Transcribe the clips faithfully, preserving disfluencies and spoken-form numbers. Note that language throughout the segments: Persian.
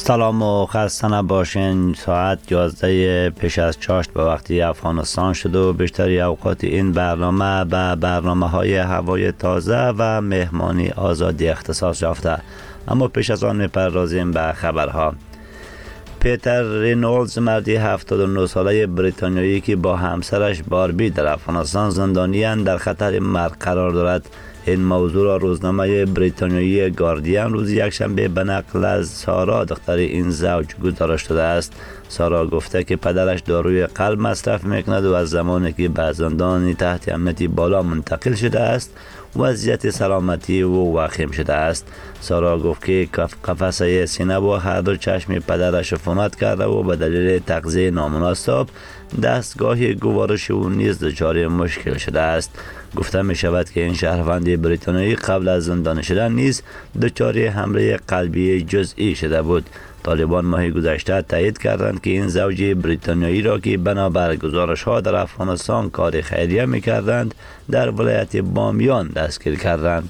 سلام و خسته نباشین. ساعت یازده پیش از چاشت به وقتی افغانستان شد و بیشتری اوقات این برنامه به برنامه های هوای تازه و مهمانی آزادی اختصاص یافته. اما پیش از آن میپردازیم به خبرها. پیتر رینولدز، مردی هفتاد و نه ساله بریتانیایی که با همسرش باربی در افغانستان زندانیان، در خطر مرگ قرار دارد. این موضوع را روزنامه بریتانیایی گاردین روز یکشنبه به نقل از سارا، دختر این زوج، گزارش داده است. سارا گفته که پدرش داروی قلب مصرف میکند و از زمانی که به زندان تحت امنیت بالا منتقل شده است وضعیت سلامتی او وخیم شده است. سارا گفت که قفسه سینه و هر دو چشم پدرش عفونت کرده و به دلیل تغذیه نامناسب دستگاه گوارش او نیز دچار مشکل شده است. گفته می شود که این شهروند بریتانیایی قبل از زندانی شدن نیز دچار حمله قلبی جزئی شده بود. طالبان ماه گذشته تایید کردند که این زوج بریتانیایی را که بنابر گزارش ها در افغانستان کار خیریه می کردند در ولایت بامیان دستگیر کردند.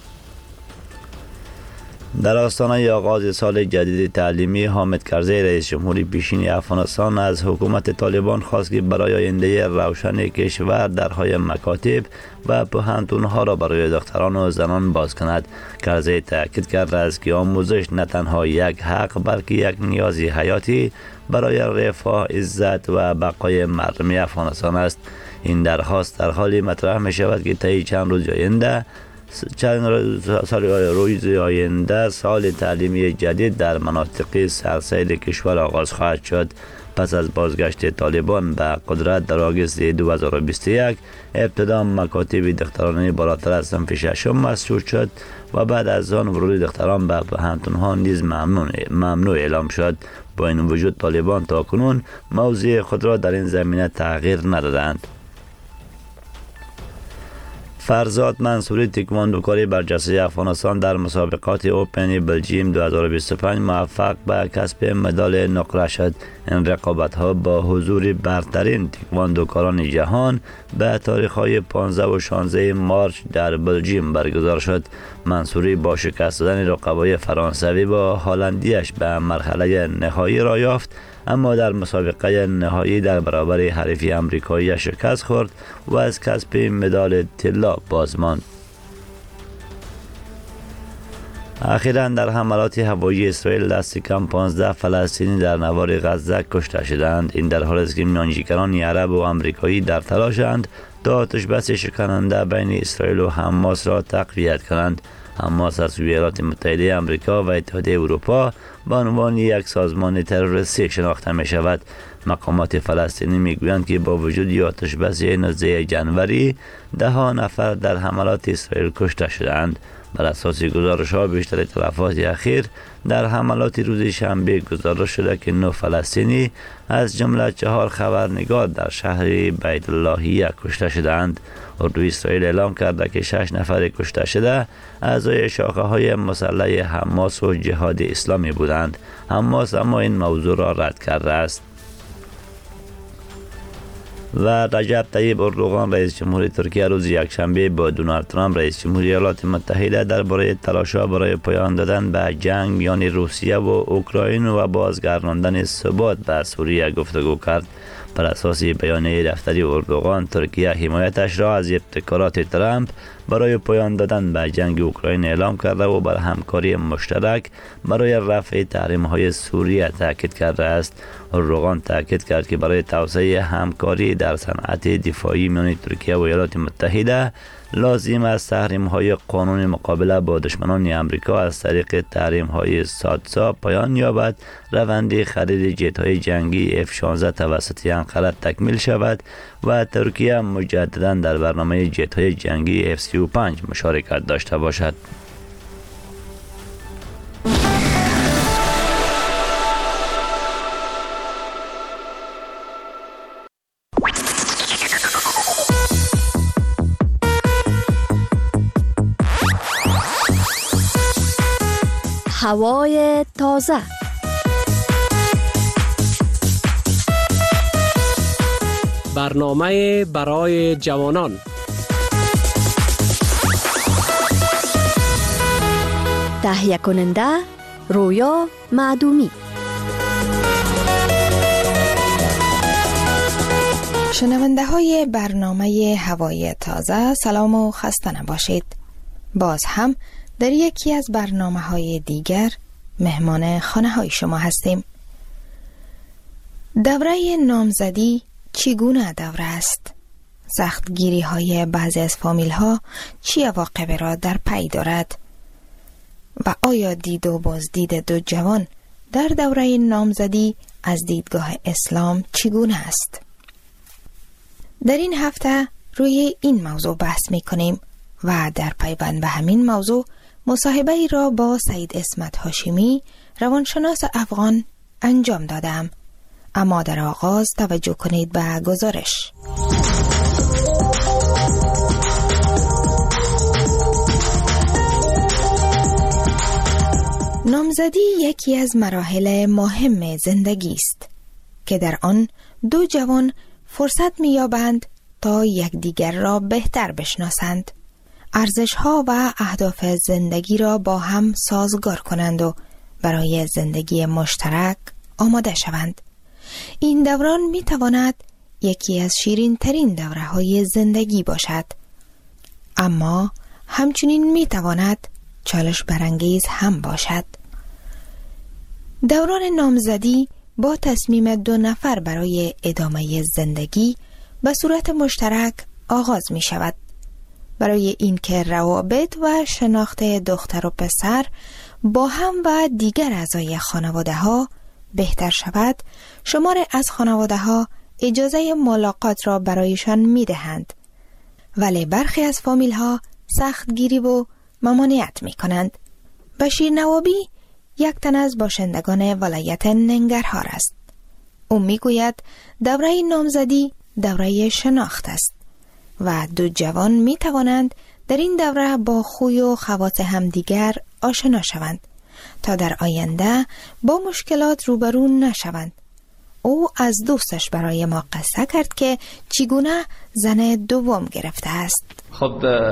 در آستانه آغاز سال جدید تعلیمی، حامد کرزی، رئیس جمهوری پیشین افغانستان، از حکومت طالبان خواست که برای آینده روشن کشور درهای مکاتب و پوهنتون‌ها را برای دختران و زنان باز کند. کرزی تاکید کرده است که آموزش نه تنها یک حق بلکه یک نیاز حیاتی برای رفاه، عزت و بقای مردم افغانستان است. این درخواست در حالی مطرح می شود که طی چند روز آینده چند روز آینده سال تعلیمی جدید در مناطق سرسیل کشور آغاز خواهد شد. پس از بازگشت طالبان به قدرت در آگوست دو هزار و بیست و یک، ابتدا مکاتب دخترانه بالاتر از صنف ششم مسدود شد و بعد از آن ورود دختران به پوهنتون‌ها نیز ممنوع ممنوع اعلام شد. با این وجود طالبان تاکنون موضع خود را در این زمینه تغییر ندادند. فرزاد منصوری، تکواندوکاری برجسته افغانستان، در مسابقات اوپن بلژیم دو هزار و بیست و پنج موفق به کسب مدال نقره شد. این رقابت ها با حضور برترین تکواندوکاران جهان به تاریخ های پانزده و شانزده مارچ در بلژیم برگزار شد. منصوری با شکست دادن رقبای فرانسوی با هلندیش به مرحله نهایی را یافت، اما در مسابقه نهایی در برابر حریف امریکایی شکست خورد و از کسب مدال طلا باز ماند. اخیراً در حملات هوایی اسرائیل دست کم پانزده فلسطینی در نوار غزه کشته شدند. این در حالی است که میانجیگران عرب و آمریکایی در تلاشند تا آتش بس شکننده بین اسرائیل و حماس را تقویت کنند. حماس از ایالات متحده آمریکا و اتحادیه اروپا به عنوان یک سازمان تروریستی شناخته می شود. مقامات فلسطینی می گویند که با وجود آتش بس نوزده جنوری ده ها نفر در حملات اسرائیل کشته شدند. بر اساس گزارش ها بیشتر تلفات اخیر در حملات روز شنبه گزارش شده که نه فلسطینی از جمله چهار خبرنگار در شهر بیت اللهیه کشته شدند. اردوی اسرائیل اعلام کرده که شش نفر کشته شده اعضای شاخه های مسلح حماس و جهاد اسلامی بودند. حماس اما این موضوع را رد کرده است. و رجب طیب اردوغان، رئیس جمهوری ترکیه، روز یکشنبه با دونالد ترامپ، رئیس جمهوری ایالات متحده، درباره تلاش‌ها برای پایان دادن به جنگ میان روسیه و اوکراین و بازگرداندن ثبات بر سوریه گفتگو کرد. بر اساس بیانیه دفتری اردوغان، ترکیه حمایتش را از ابتکارات ترامپ برای پایان دادن به جنگ اوکراین اعلام کرده و بر همکاری مشترک برای رفع تحریم‌های سوریه تاکید کرده است. اردوغان تاکید کرد که برای توسعه همکاری در صنعت دفاعی میان ترکیه و ایالات متحده لازم است تحریم‌های قانون مقابله با دشمنان آمریکا از طریق تحریم‌های سادسا پایان یابد، روند خرید جت‌های جنگی اف شانزده توسط انقره تکمیل شود و ترکیه مجدداً در برنامه جت‌های جنگی اف سی و پنج مشارکت داشته باشد. هوای تازه. برنامه برای جوانان. تهیه کننده رویا معدومی. شنونده های برنامه هوای تازه، سلام و خسته نباشید. باز هم در یکی از برنامه های دیگر مهمان خانه های شما هستیم. دوره نامزدی چگونه دوره است؟ سختگیری های بعضی از فامیل ها چی عواقب را در پی دارد؟ و آیا دید و بازدید دو جوان در دوره نامزدی از دیدگاه اسلام چگونه است؟ در این هفته روی این موضوع بحث می کنیم و در پیوند به همین موضوع مصاحبه ای را با سید اسمت هاشمی، روانشناس افغان انجام دادم. اما در آغاز توجه کنید به گزارش. نامزدی یکی از مراحل مهم زندگی است که در آن دو جوان فرصت می‌یابند تا یکدیگر را بهتر بشناسند، ارزش‌ها و اهداف زندگی را با هم سازگار کنند و برای زندگی مشترک آماده شوند. این دوران می‌تواند یکی از شیرین‌ترین دوره‌های زندگی باشد، اما همچنین می‌تواند چالش برانگیز هم باشد. دوران نامزدی با تصمیم دو نفر برای ادامه زندگی به صورت مشترک آغاز می شود. برای اینکه روابط و شناخت دختر و پسر با هم و دیگر اعضای خانواده ها بهتر شود، شمار از خانواده ها اجازه ملاقات را برایشان می دهند، ولی برخی از فامیل ها سخت گیری و ممانعت می کنند. بشیر نوابی یک تن از باشندگان ولایت ننگرهار است. او می گوید دوره نامزدی دوره شناخت است و دو جوان می توانند در این دوره با خوی و خواص همدیگر آشنا شوند تا در آینده با مشکلات روبرو نشوند. او از دوستش برای ما قصه کرد که چگونه زن دوم گرفته است. خب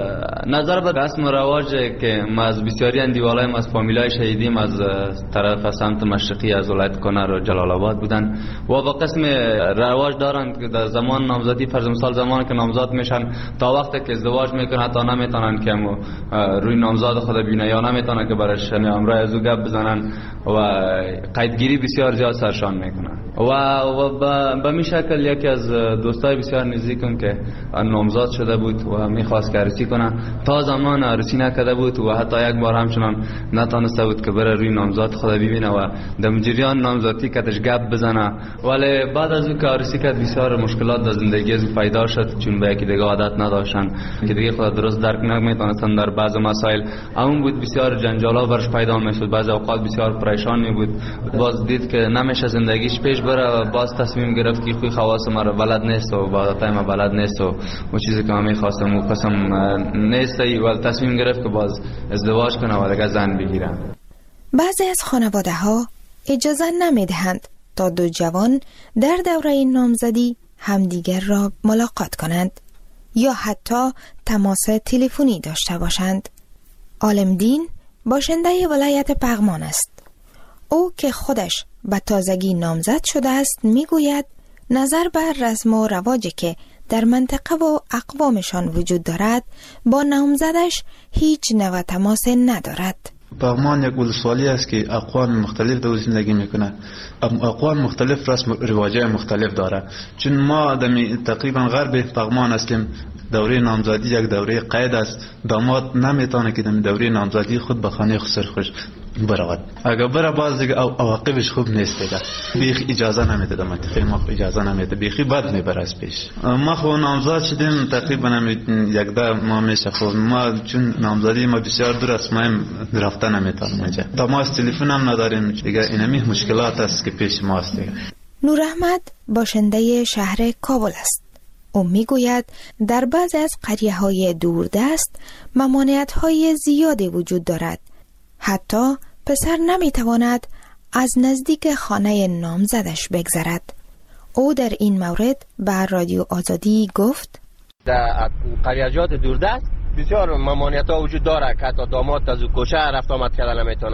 نظر به رسم و رواج که ما از بسیاری اندیوالای از فامیلای شهیدیم از طرف سمت مشرقی از ولایت کنر و جلال آباد بودن و با قسم رواج دارند که در زمان نامزدی، فرض مثال زمانی که نامزد میشن تا وقتی که ازدواج میکنن تا نمیتونن که روی نامزد خود ببینن یا نمیتونن که برش امرای از او گپ بزنن و قیدگیری بسیار زیاد سرشان میکنن و و به می شکل یکی از دوستای بسیار نزدیکم که نامزد شده بود و میخواست که عروسی کنه، تا زمان عروسی نکرده بود و حتی یک بار همچنان نتونسته بود که بره روی نامزد خود ببینه و در جریان نامزدی کتش گپ بزنه. ولی بعد از اون که عروسی کرد بسیار مشکلات در زندگی از پیدا شد، چون به یکی دیگه عادت نداشتن که دیگه خود درست درک نمیتونستن در بعض مسائل. اون بود بسیار جنجالا برش پیدا میشد، بعضی اوقات بسیار پریشان می بود. باز دید که نمیشه زندگیش پیش بره و باز تصمیم گرفت که خوی خواص ما رو بلد نیست و عادتای ما بلد نیست و اون چیزی که من می‌خواستم و قسم نیست و تصمیم گرفت که باز ازدواج کنه و دیگه زن بگیره. بعضی از خانواده ها اجازه نمیدهند تا دو جوان در دوره نامزدی همدیگر را ملاقات کنند یا حتی تماس تلفنی داشته باشند. عالمدین باشنده ولایت پغمان است. او که خودش به تازگی نامزد شده است میگوید نظر بر رسم و رواجی که در منطقه و اقوامشان وجود دارد با نامزدش هیچ نوع تماس ندارد. پغمان یک ولسوالی است که اقوام مختلف در زندگی میکنه. اقوام مختلف رسم و رواجای مختلف داره. چون ما آدمی تقریبا غرب پغمان هستیم، دوره نامزدی یک دوره قید است. داماد نمیتونه که در دوره نامزدی خود به خانه خسر خوش برود. اگر بره باز دیگه عواقبش خوب نیست دیگه. بیخ اجازه نمیده، منطقه ما اجازه نمیده، بیخی بد میبره از پیش. ما خو نامزد شدیم تقریبا یک ده ماه میشه. خب ما چون نامزدی ما بسیار دور است، ما رفته نمیتونیم اونجا. تماس تلفن هم نداریم دیگه. اینمی مشکلات است که پیش ماست دیگه. نور احمد باشنده شهر کابل است. او میگوید در بعضی از قریه های دوردست ممانعت های زیادی وجود دارد. حتی پسر نمیتواند از نزدیک خانه نامزدش بگذرد. او در این مورد به رادیو آزادی گفت در قریه‌جات دوردست بسیار ممانعت ها وجود داره که حتی داماد از کوشه رفت آمد کردن نمیتونه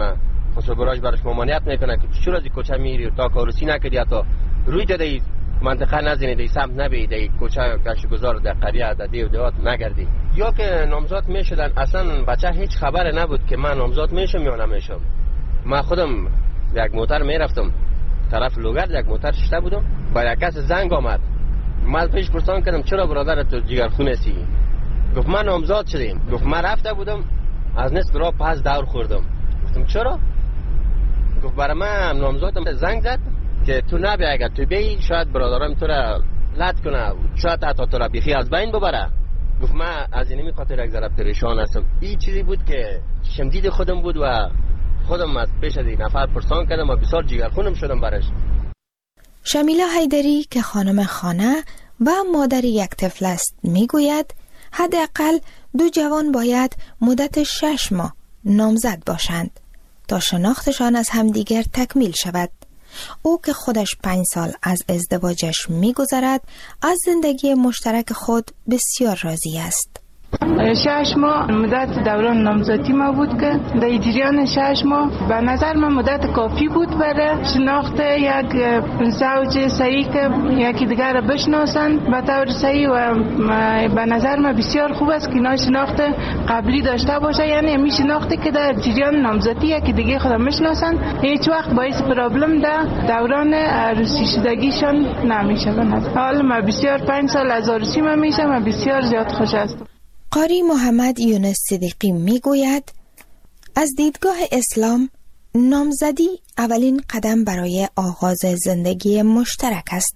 خسرو براش براش ممانعت میکنه که چرا از کوچه میری تا کارسی نکردی تا روی داده منطقه نزنی دی سمت نبی دی کوچه گشت گذار در قریه در دیو دیوات نگردی. یا که نامزاد میشدن اصلا بچه هیچ خبر نبود که من نامزاد میشم یا نمیشم. من خودم یک موتر میرفتم طرف لوگر، یک موتر شته بودم، با یک کس زنگ آمد. من پیش پرسان کردم چرا برادر تو جگرخونه سی؟ گفت من نامزاد شدیم. گفت من رفته بودم از نصف راه پس دور خوردم. گفتم چرا؟ گفت برای من نامزادم زنگ زد که تو نبی، اگر تو بی شاید برادرم تو را لط کنه، شاید حتی تو را بیخی از بین ببره. گفت من از اینمی خاطر یک ذره پریشان هستم. این چیزی بود که شمدید خودم بود و خودم از پیش از این نفر پرسان کردم و بسیار جگرخونم شدم برش. شمیلا حیدری که خانم خانه و مادر یک طفل است میگوید حداقل دو جوان باید مدت شش ماه نامزد باشند تا شناختشان از همدیگر تکمیل شود. او که خودش پنج سال از ازدواجش میگذرد از زندگی مشترک خود بسیار راضی است. شش ماه مدت دوران نامزدی ما بود که در جریان شش ماه به نظر من مدت کافی بود برای شناخت یک زوج صحیح که یکی دیگر را بشناسند به طور صحیح و به نظر من بسیار خوب است که اینا شناخت قبلی داشته باشه، یعنی می شناختی که در جریان نامزدی یکی دیگه خود میشناسند هیچ وقت باعث پرابلم در دوران عروسی شدگیشان نمیشه. حالا من بسیار پنج سال از عروسی من میشم و بسیار زیاد خوش هستم. قاری محمد یونس صدیقی میگوید از دیدگاه اسلام نامزدی اولین قدم برای آغاز زندگی مشترک است.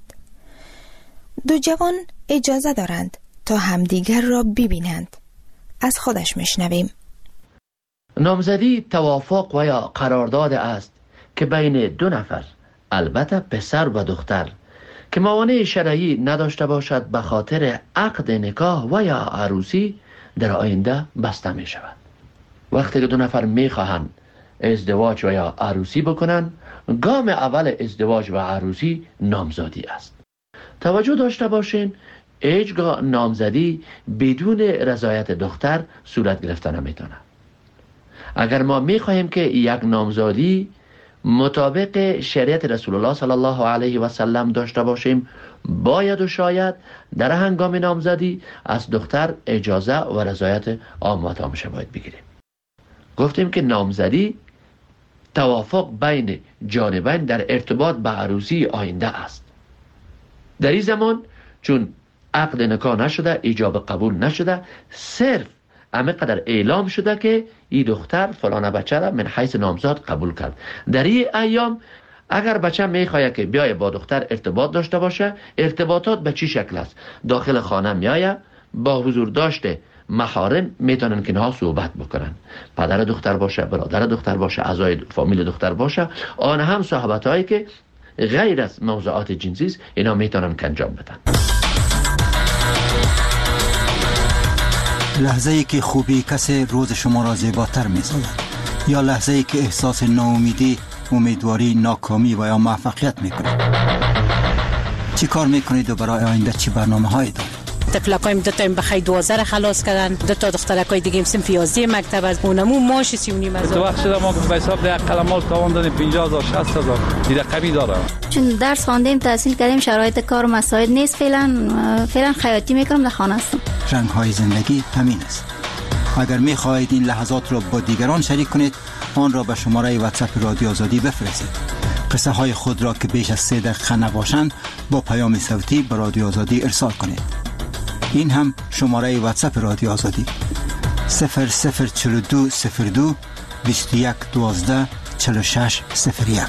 دو جوان اجازه دارند تا همدیگر را ببینند. از خودش میشنویم. نامزدی توافق و یا قرارداد است که بین دو نفر، البته پسر و دختر، که موانع شرعی نداشته باشد به خاطر عقد نکاح و یا عروسی در آینده بسته می شود. وقتی که دو نفر می خواهند ازدواج و یا عروسی بکنند، گام اول ازدواج و عروسی نامزدی است. توجه داشته باشین هیچگاه نامزدی بدون رضایت دختر صورت گرفته نمیتونه. اگر ما می خواهیم که یک نامزدی مطابق شریعت رسول الله صلی الله علیه و سلم داشته باشیم، باید و شاید در هنگام نامزدی از دختر اجازه و رضایت عام و تامشه باید بگیریم. گفتیم که نامزدی توافق بین جانبین در ارتباط به عروسی آینده است. در این زمان چون عقد نکاح نشده، ایجاب قبول نشده، صرف همه قدر اعلام شده که این دختر فلانه بچه را من حیث نامزاد قبول کرد. در این ایام اگر بچه میخواه که بیای با دختر ارتباط داشته باشه، ارتباطات به چی شکل است؟ داخل خانه میایه، با حضور داشته محارم میتونن که اینها صحبت بکنن. پدر دختر باشه، برادر دختر باشه، اعضای فامیل دختر باشه، آن هم صحبت هایی که غیر از موضوعات جنسی است، اینا میتونن که انجام بدن. لحظه ای که خوبی کسی روز شما را زیباتر می‌سازد، یا لحظه ای که احساس ناامیدی، امیدواری، ناکامی و یا موفقیت میکنید. چی کار میکنید و برای آینده چی برنامه هایی دارید؟ تفلکایم دو تا بخای دوازده حلاس کردن، دو تا دخترکای دیگه صنف یازده مکتب از اونمو ماش سی و نیم هزار. تو وقت شده ما به حساب ده قلمات تاوان دادیم پنجاه هزار شصت هزار دیده قوی داره. چون درس خواندیم تحصیل کردیم شرایط کار مساعد نیست، فعلا فعلا خیاطی میکنم در خانه هستم. رنگ های زندگی همین است. اگر میخواهید این لحظات را با دیگران شریک کنید، آن را به شماره واتساپ رادیو آزادی بفرستید. قصه های خود را که بیش از سه دقیقه نباشند با پیام صوتی به رادیو آزادی ارسال کنید. این هم شماره واتساپ رادیو آزادی صفر صفر چهل و دو صفر دو بیست و یک دوازده چهل و شش صفر یک.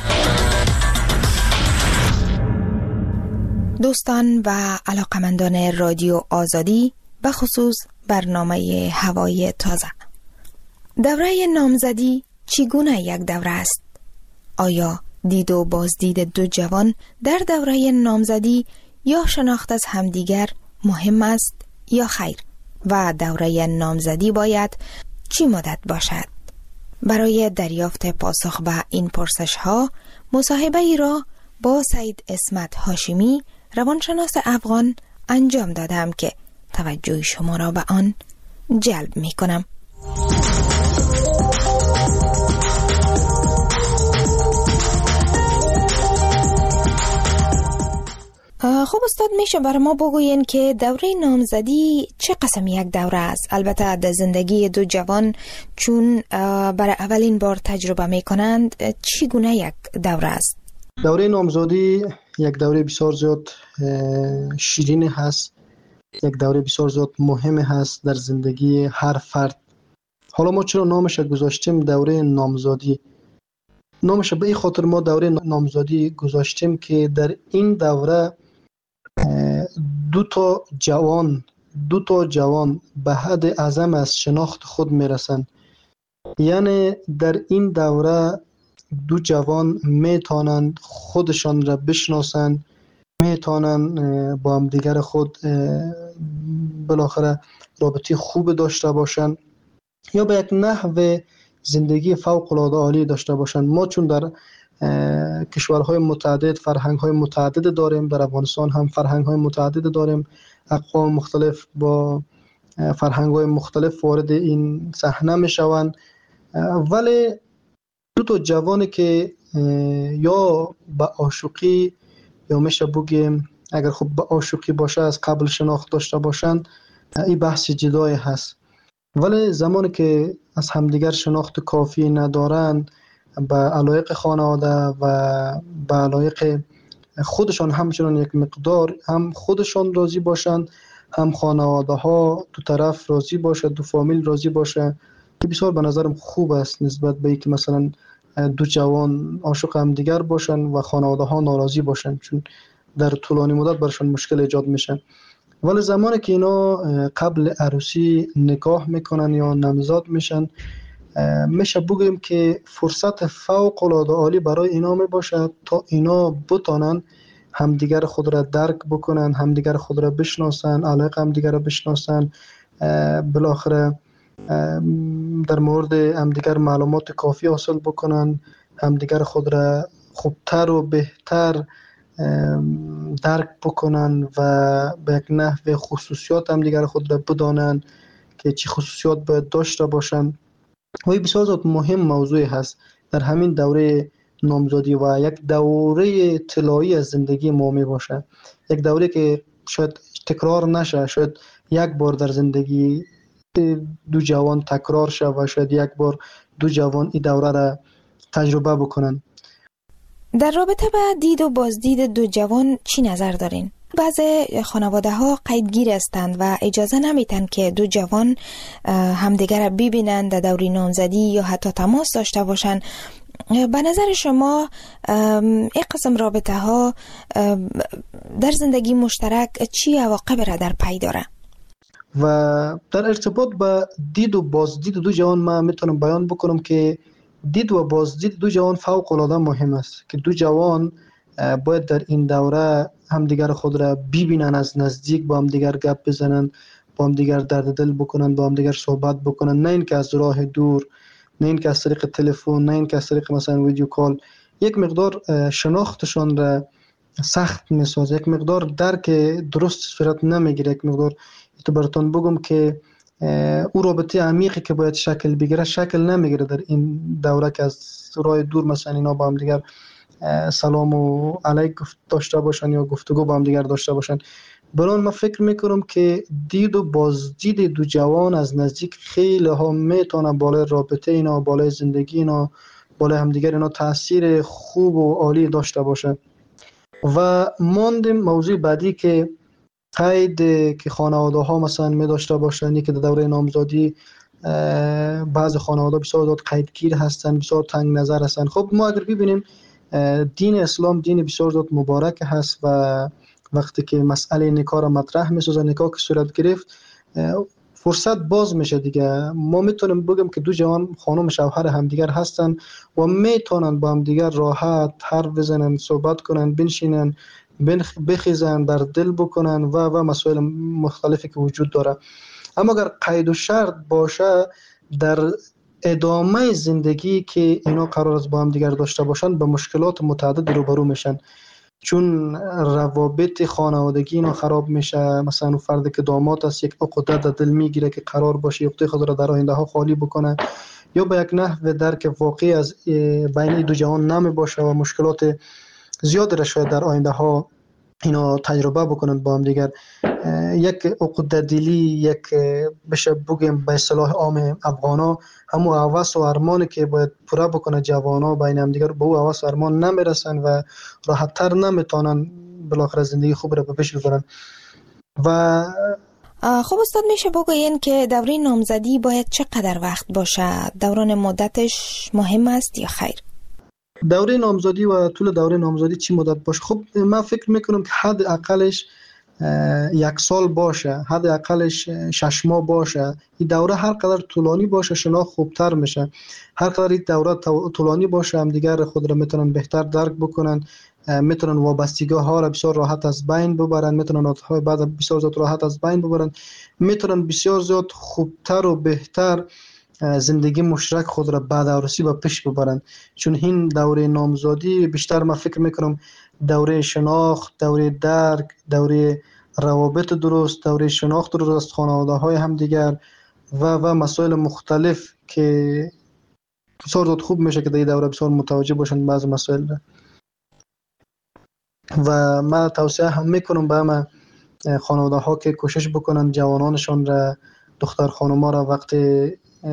دوستان و علاقمندان رادیو آزادی، به خصوص برنامه هوای تازه، دوره نامزدی چگونه یک دوره است؟ آیا دید و بازدید دو جوان در دوره نامزدی یا شناخت از همدیگر مهم است یا خیر؟ و دوره نامزدی باید چی مدت باشد؟ برای دریافت پاسخ به این پرسش ها مصاحبه ای را با سید اسمت هاشمی، روانشناس افغان انجام دادم که توجه شما را به آن جلب می کنم. خب استاد میشه برای ما بگوین که دوره نامزدی چه قسم یک دوره است؟ البته در زندگی دو جوان چون برای اولین بار تجربه میکنند چی گونه یک دوره است؟ دوره نامزدی یک دوره بسیار زیاد شیرین هست، یک دوره بسیار زیاد مهم هست در زندگی هر فرد. حالا ما چرا نامش گذاشتیم دوره نامزدی؟ نامش به این خاطر ما دوره نامزدی گذاشتیم که در این دوره دو تا جوان دو تا جوان به حد اعظم از شناخت خود میرسند. یعنی در این دوره دو جوان میتونند خودشان را بشناسند، میتونند با هم دیگر خود بالاخره رابطه خوب داشته باشند یا به یک نحو زندگی فوق العاده عالی داشته باشند. ما چون در کشورهای متعدد فرهنگ‌های متعدد داریم، در افغانستان هم فرهنگ‌های متعدد داریم، اقوام مختلف با فرهنگ‌های مختلف وارد این صحنه میشوند، ولی دو تا جوانی که یا به عاشقی یا میشه بگیم اگر خب به عاشقی باشه از قبل شناخت داشته باشند، این بحث جدایی هست. ولی زمانی که از همدیگر شناخت کافی ندارند، به علایق خانواده و به علایق خودشان همچنان یک مقدار هم خودشان راضی باشند، هم خانواده ها دو طرف راضی باشه، دو فامیل راضی باشه، که بسیار به نظرم خوب است نسبت به اینکه مثلا دو جوان عاشق هم دیگر باشن و خانواده ها ناراضی باشن، چون در طولانی مدت برشان مشکل ایجاد میشه. ولی زمانی که اینا قبل عروسی نکاح میکنن یا نامزد میشن، میشه بگیم که فرصت فوق العاده عالی برای اینا میباشه تا اینا بتونن همدیگر خود را درک بکنن، همدیگر خود را بشناسن، علایق همدیگر را بشناسن، بالاخره در مورد همدیگر معلومات کافی حاصل بکنن، همدیگر خود را خوبتر و بهتر درک بکنن و به یک نحو خصوصیات همدیگر خود را بدانن که چه خصوصیات باید داشته باشن. و این بسیار زیاد مهم موضوع هست در همین دوره نامزدی و یک دوره طلایی از زندگی ما می باشه، یک دوره که شاید تکرار نشه، شاید یک بار در زندگی دو جوان تکرار شه و شاید یک بار دو جوان این دوره را تجربه بکنن. در رابطه با دید و بازدید دو جوان چی نظر دارین؟ بعضی خانواده ها قیدگیر هستند و اجازه نمیتن که دو جوان همدیگر را ببینند در دوره نامزدی یا حتی تماس داشته باشند. به نظر شما این قسم رابطه ها در زندگی مشترک چی عواقب را در پی داره؟ و در ارتباط با دید و بازدید دو جوان ما میتونم بیان بکنم که دید و بازدید دو جوان فوق العاده مهم است که دو جوان باید در این دوره همدیگر خود را ببینن، از نزدیک با همدیگر گپ بزنن، با همدیگر درد دل بکنن، با همدیگر صحبت بکنن، نه اینکه از راه دور، نه اینکه از طریق تلفن، نه اینکه از طریق مثلا ویدیو کال. یک مقدار شناختشان را سخت میسازه، یک مقدار درک درست صورت نمیگیره، یک مقدار تو براتون بگم که او رابطه عمیقی که باید شکل بگیره شکل نمیگیره در این دوره که از راه دور مثلا اینا با هم دیگر سلام و علیک داشته باشن یا گفتگو با هم دیگر داشته باشن. برای من فکر میکنم که دید و بازدید دو جوان از نزدیک خیلی ها میتونه بالای رابطه اینا، بالای زندگی اینا، بالای همدیگر اینا تاثیر خوب و عالی داشته باشه. و ماندیم موضوع بعدی که قید که خانواده ها مثلا می داشته باشند، که در دوره نامزدی بعض خانواده بسیار زیاد قیدگیر هستند، بسیار تنگ نظر هستند. خب ما اگر ببینیم دین اسلام دین بسیار زیاد مبارک هست و وقتی که مسئله نکاح را مطرح می‌سازه، نکاح که صورت گرفت فرصت باز میشه دیگه. ما میتونیم بگیم که دو جوان خانم شوهر همدیگر هستن و میتونن با همدیگر راحت حرف بزنن، صحبت کنن، بنشینن، بخیزن، در دل بکنن و و مسائل مختلفی که وجود داره. اما اگر قید و شرط باشه در ادامه زندگی که اینا قرار است با هم دیگر داشته باشن به مشکلات متعدد روبرو میشن، چون روابط خانوادگی اینا خراب میشه. مثلا اون فردی که داماد است یک عقده در دل میگیره که قرار باشه عقده خود را در آینده ها خالی بکنه، یا به یک نحو درک واقعی از بین دو جوان نمی باشه و مشکلات زیاد را شاید در آینده ها اینا تجربه بکنن با هم دیگر. یک عقده دلی، یک بشه بگیم به اصطلاح عام افغانا، همون هوس و ارمانی که باید پوره بکنه جوانا بین هم دیگر، به او هوس و ارمان نمیرسن و راحت تر نمیتونن بالاخره زندگی خوب را به پیش ببرن. و خب استاد میشه بگوین که دوره نامزدی باید چقدر وقت باشه؟ دوران مدتش مهم است یا خیر؟ دوره نامزدی و طول دوره نامزدی چی مدت باشه؟ خب من فکر میکنم که حد اقلش یک سال باشه، حد اقلش شش ماه باشه. این دوره هر قدر طولانی باشه شناخت خوبتر میشه. هر قدر این دوره طولانی باشه هم دیگر خود را میتونن بهتر درک بکنن، میتونن وابستگی ها را بسیار راحت از بین ببرن، میتونن عادت های بعد بسیار زیاد راحت از بین ببرن، میتونن بسیار زیاد خوبتر و بهتر زندگی مشترک خود را بعد عروسی به پیش ببرن. چون این دوره نامزدی بیشتر من فکر میکنم دوره شناخت، دوره درک، دوره روابط درست، دوره شناخت درست خانواده های هم دیگر و و مسائل مختلف که بسیار زیاد خوب میشه که در این دوره بسیار متوجه باشن بعض مسائل را. و من توصیه هم میکنم به همه خانواده ها که کوشش بکنن جوانانشان را، دختر خانوما را وقتی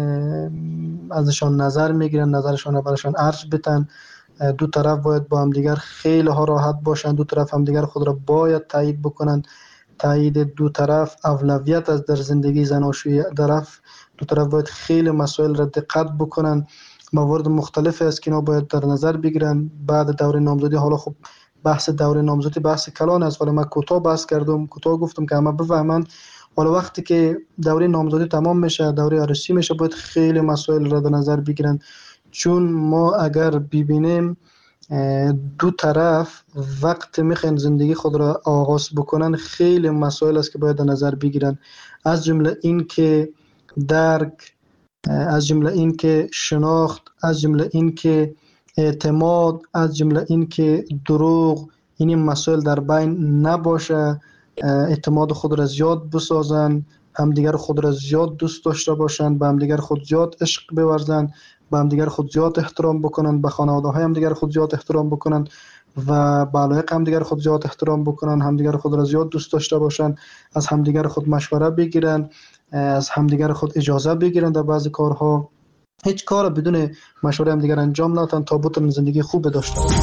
ازشان نظر میگیرن نظرشان را برشان عرض بتن. دو طرف باید با هم دیگر خیلی ها راحت باشن، دو طرف هم دیگر خود را باید تایید بکنن. تایید دو طرف اولویت است در زندگی زناشویی. طرف دو طرف باید خیلی مسائل را دقت بکنن. موارد مختلف است که اینا باید در نظر بگیرن بعد دوره نامزدی. حالا خب بحث دوره نامزدی بحث کلان است، ولی من کوتاه بحث کردم، کوتاه گفتم که همه بفهمن. حالا وقتی که دوره نامزدی تمام میشه، دوره عروسی میشه، باید خیلی مسائل را در نظر بگیرن. چون ما اگر ببینیم دو طرف وقت میخوان زندگی خود را آغاز بکنن، خیلی مسائل است که باید در نظر بگیرن. از جمله این که درک، از جمله این که شناخت، از جمله این که اعتماد، از جمله این که دروغ، این مسائل در بین نباشه. اعتماد خود را زیاد بسازن، همدیگر خود را زیاد دوست داشته باشن، به همدیگر خود زیاد عشق بورزن، به همدیگر خود زیاد احترام بکنن، به خانواده های همدیگر خود زیاد احترام بکنن و به علایق همدیگر خود زیاد احترام بکنن، همدیگر خود را زیاد دوست داشته باشن، از همدیگر خود مشوره بگیرن، از همدیگر خود اجازه بگیرن در بعضی کارها. هیچ کار بدون مشوره همدیگر انجام ندن تا بتونن زندگی خوب داشته باشن.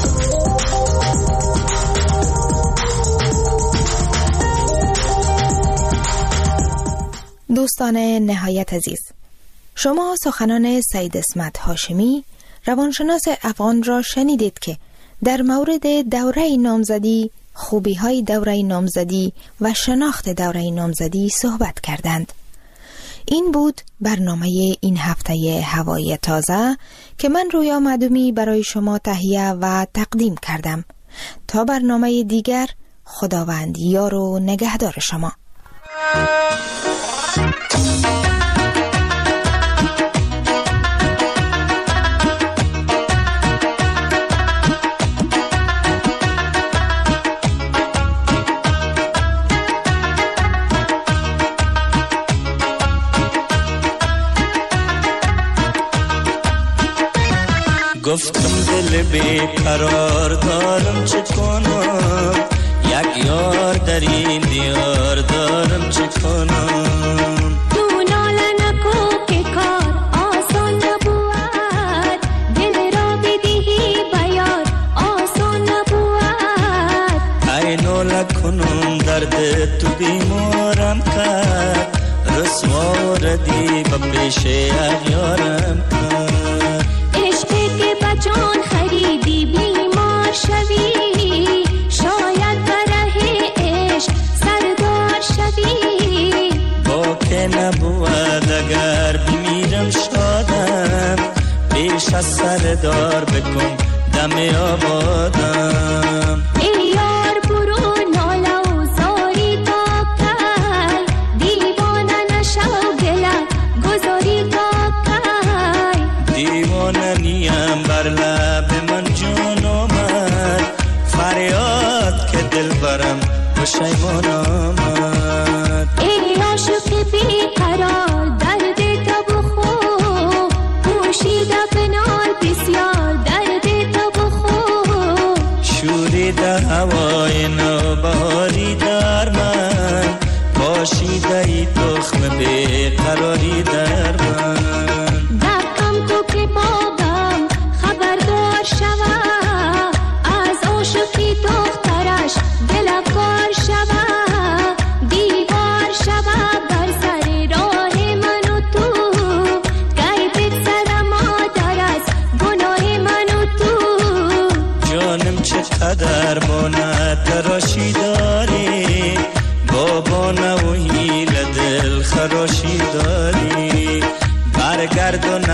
دوستان نهایت عزیز، شما سخنان سید اسمت هاشمی روانشناس افغان را شنیدید که در مورد دوره نامزدی، خوبی های دوره نامزدی و شناخت دوره نامزدی صحبت کردند. این بود برنامه این هفته هوای تازه که من رویا معدومی برای شما تهیه و تقدیم کردم. تا برنامه دیگر، خداوند یار و نگهدار شما. گفتم دل بیقرار دارم چه کنم، یک یار در این دیار دارم چه کنم. تو ناله نکو که کار آسان نبود، دل را بدهی بیار آسان نبود. ای ناله کنم درد تو بیمارم کرد، رسوا ردی به پیش اغیارم کرد. جان خریدی بیمار شوی، شاید بره عشق سردار شوی. با که نبود اگر بمیرم شادم، پیش از سردار بکن دم آبادم. ای یار برو ناله و زاری تا کی، دیوانه نشو گله گذاری تا کی. دیوانه نیم بر لب من جون آمد، فریاد که دل برم پشیمان آمد. ای عاشق بی قرار درد تو بخور، پوشیده بنال بسیار درد تو بخور. شوریده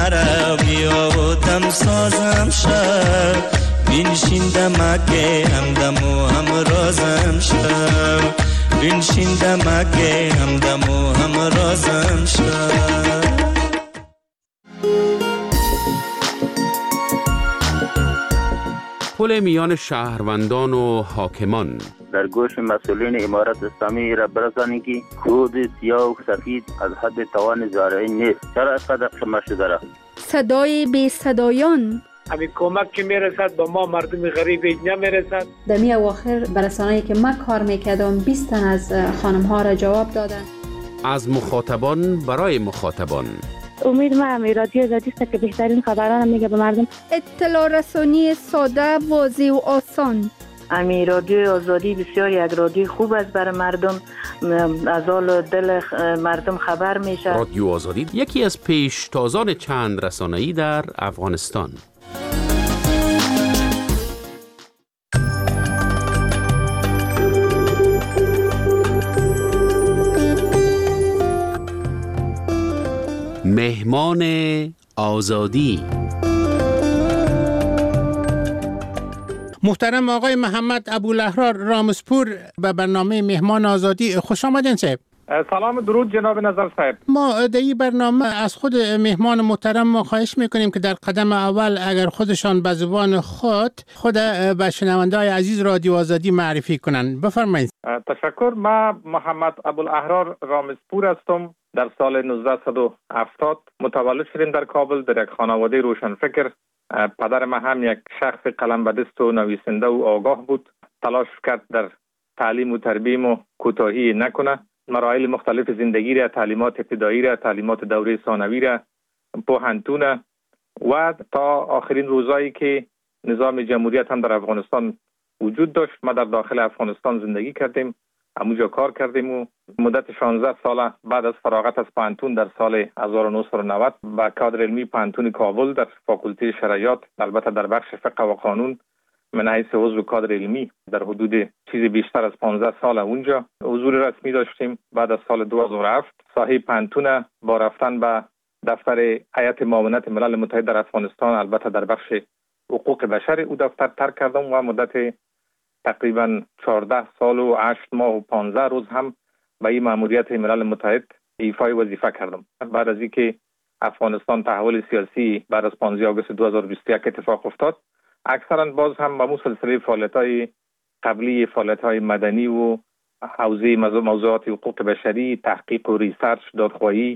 مرا بیا و دم سازم شو بنشین دمکه همدم و همرازم شو بنشین دمکه همدم و همرازم شو. پل میان شهروندان و حاکمان در گوش مسئولین امارت اسلامی را برسانی که خود سیاه و سفید از حد توان زارعی نیست. چرا اینقدر شما شده؟ صدای بی صدایان همین کمک که میرسد با ما مردم غریب نمیرسد. در می اواخر برسانه‌ای که من کار میکردم بیست تن از خانم ها را جواب دادن. از مخاطبان برای مخاطبان. امید ما هم رادیو آزادی است که بهترین خبران میگه به مردم. اطلاع رسانی ساده، واضح و آسان. امی رادیو آزادی بسیار یک رادیو خوب است برای مردم، از حال دل مردم خبر میشه. رادیو آزادی یکی از پیشتازان چند رسانه‌ای در افغانستان. مهمان آزادی. محترم آقای محمد ابوالاحرار رامسپور به برنامه مهمان آزادی خوش آمدین صاحب. سلام درود جناب نظر صاحب. ما در این برنامه از خود مهمان محترم ما خواهش میکنیم که در قدم اول اگر خودشان به زبان خود خود به شنونده‌های عزیز رادیو آزادی معرفی کنن. بفرمایید. تشکر. من محمد ابوالاحرار رامسپور هستم. در سال نوزده و هفتاد متولد شدیم در کابل در یک خانواده روشنفکر. پدر ما هم یک شخص قلم به دست و نویسنده و آگاه بود. تلاش کرد در تعلیم و تربیه و کوتاهی نکنه. مراحل مختلف زندگی را، تعلیمات ابتدایی را، تعلیمات دوره ثانوی را، پوهنتون و تا آخرین روزایی که نظام جمهوریت هم در افغانستان وجود داشت. ما در داخل افغانستان زندگی کردیم، همونجا کار کردیم و مدت شانزده سال بعد از فراغت از پوهنتون در سال هزار و نهصد و نود با کادر علمی پوهنتون کابل در فاکولته شرعیات، البته در بخش فقه و قانون، من حیث عضو کادر علمی در حدود چیزی بیشتر از پانزده سال اونجا حضور رسمی داشتیم. بعد از سال دو هزار و هفت صاحب پوهنتون با رفتن به دفتر هیئت معاونت ملل متحد در افغانستان، البته در بخش حقوق بشر، او دفتر ترک کردم و مدت تقریبا چهارده سال و هشت ماه و پانزده روز هم به این مأموریت ملل متحد ایفای وظیفه کردم. بعد از اینکه افغانستان تحول سیاسی بعد از پانزده آگوست دو هزار و بیست و یک اتفاق افتاد، اکثرا باز هم به سلسله فعالیت‌های قبلی، فعالیت‌های مدنی و حوزه موضوعات حقوق بشری، تحقیق و ریسرچ، دادخواهی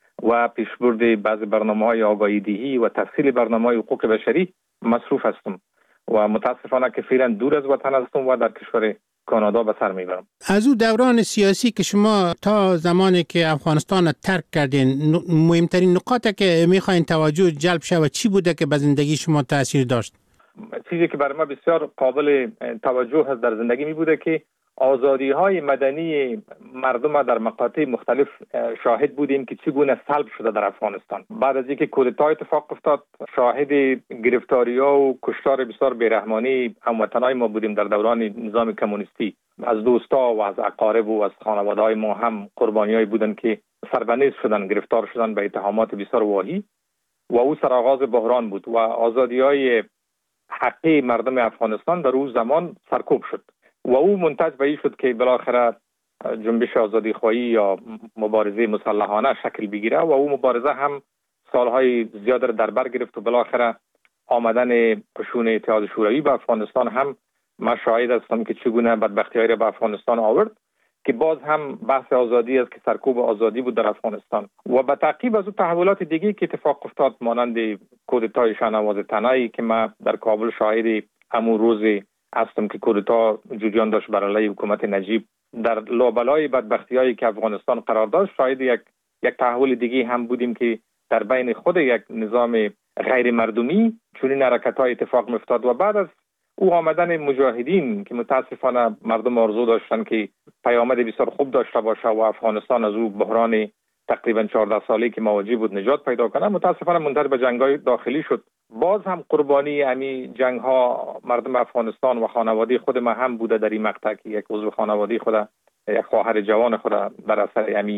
و پیشبرد بعض برنامه‌های آگاهی دهی و تفصیل برنامه‌های حقوق بشری مصروف هستم و متاسفانه که فعلا دور از وطن هستم و در کشور کانادا به سر میبرم. از او دوران سیاسی که شما تا زمانی که افغانستان ترک کردین، مهمترین نقاطی که میخواین توجه جلب شود چی بوده که به زندگی شما تاثیر داشت؟ چیزی که برای ما بسیار قابل توجه هست در زندگی می بوده که آزادی های مدنی مردم در مقاطع مختلف شاهد بودیم که چگونه سلب شده در افغانستان. بعد از اینکه کودتا اتفاق افتاد، شاهد گرفتاری‌ها و کشتار بسیار بیرحمانه هموطنای ما بودیم در دوران نظام کمونیستی. از دوستا و از اقارب و از خانواده‌های ما هم قربانیایی بودند که سربنیز شدن، گرفتار شدن به اتهامات بسیار واهی و او سرآغاز بحران بود و آزادی‌های حقی مردم افغانستان در اون زمان سرکوب شد و او منتج به این شد که بالاخره جنبش آزادی خواهی یا مبارزه مسلحانه شکل بگیره و او مبارزه هم سالهای زیاد در بر گرفت و بالاخره آمدن قشون اتحاد شوروی به افغانستان هم ما شاهد هستم که چگونه بدبختی‌هایی را به افغانستان آورد که باز هم بحث آزادی است که سرکوب آزادی بود در افغانستان و به تعقیب از اون تحولات دیگه که اتفاق افتاد مانند کودتای شاهنواز تنایی که ما در کابل شاهد همون روز هستم که کودتا جریان داشت بر علیه حکومت نجیب، در لابلای بدبختی‌هایی که افغانستان قرار داشت شاهد یک یک تحول دیگه هم بودیم که در بین خود یک نظام غیر مردمی چنین حرکت‌های اتفاق می‌افتاد و بعد از او آمدن مجاهدین که متاسفانه مردم آرزو داشتن که پیامد بسیار خوب داشته باشه و افغانستان از او بحران تقریبا چهارده ساله که مواجه بود نجات پیدا کنه، متاسفانه منتهی به جنگ‌های داخلی شد. باز هم قربانی امی جنگ‌ها مردم افغانستان و خانواده خود ما هم بوده. در این مقطع که یک عضو خانواده خود، یک خواهر جوان خود بر اثر امی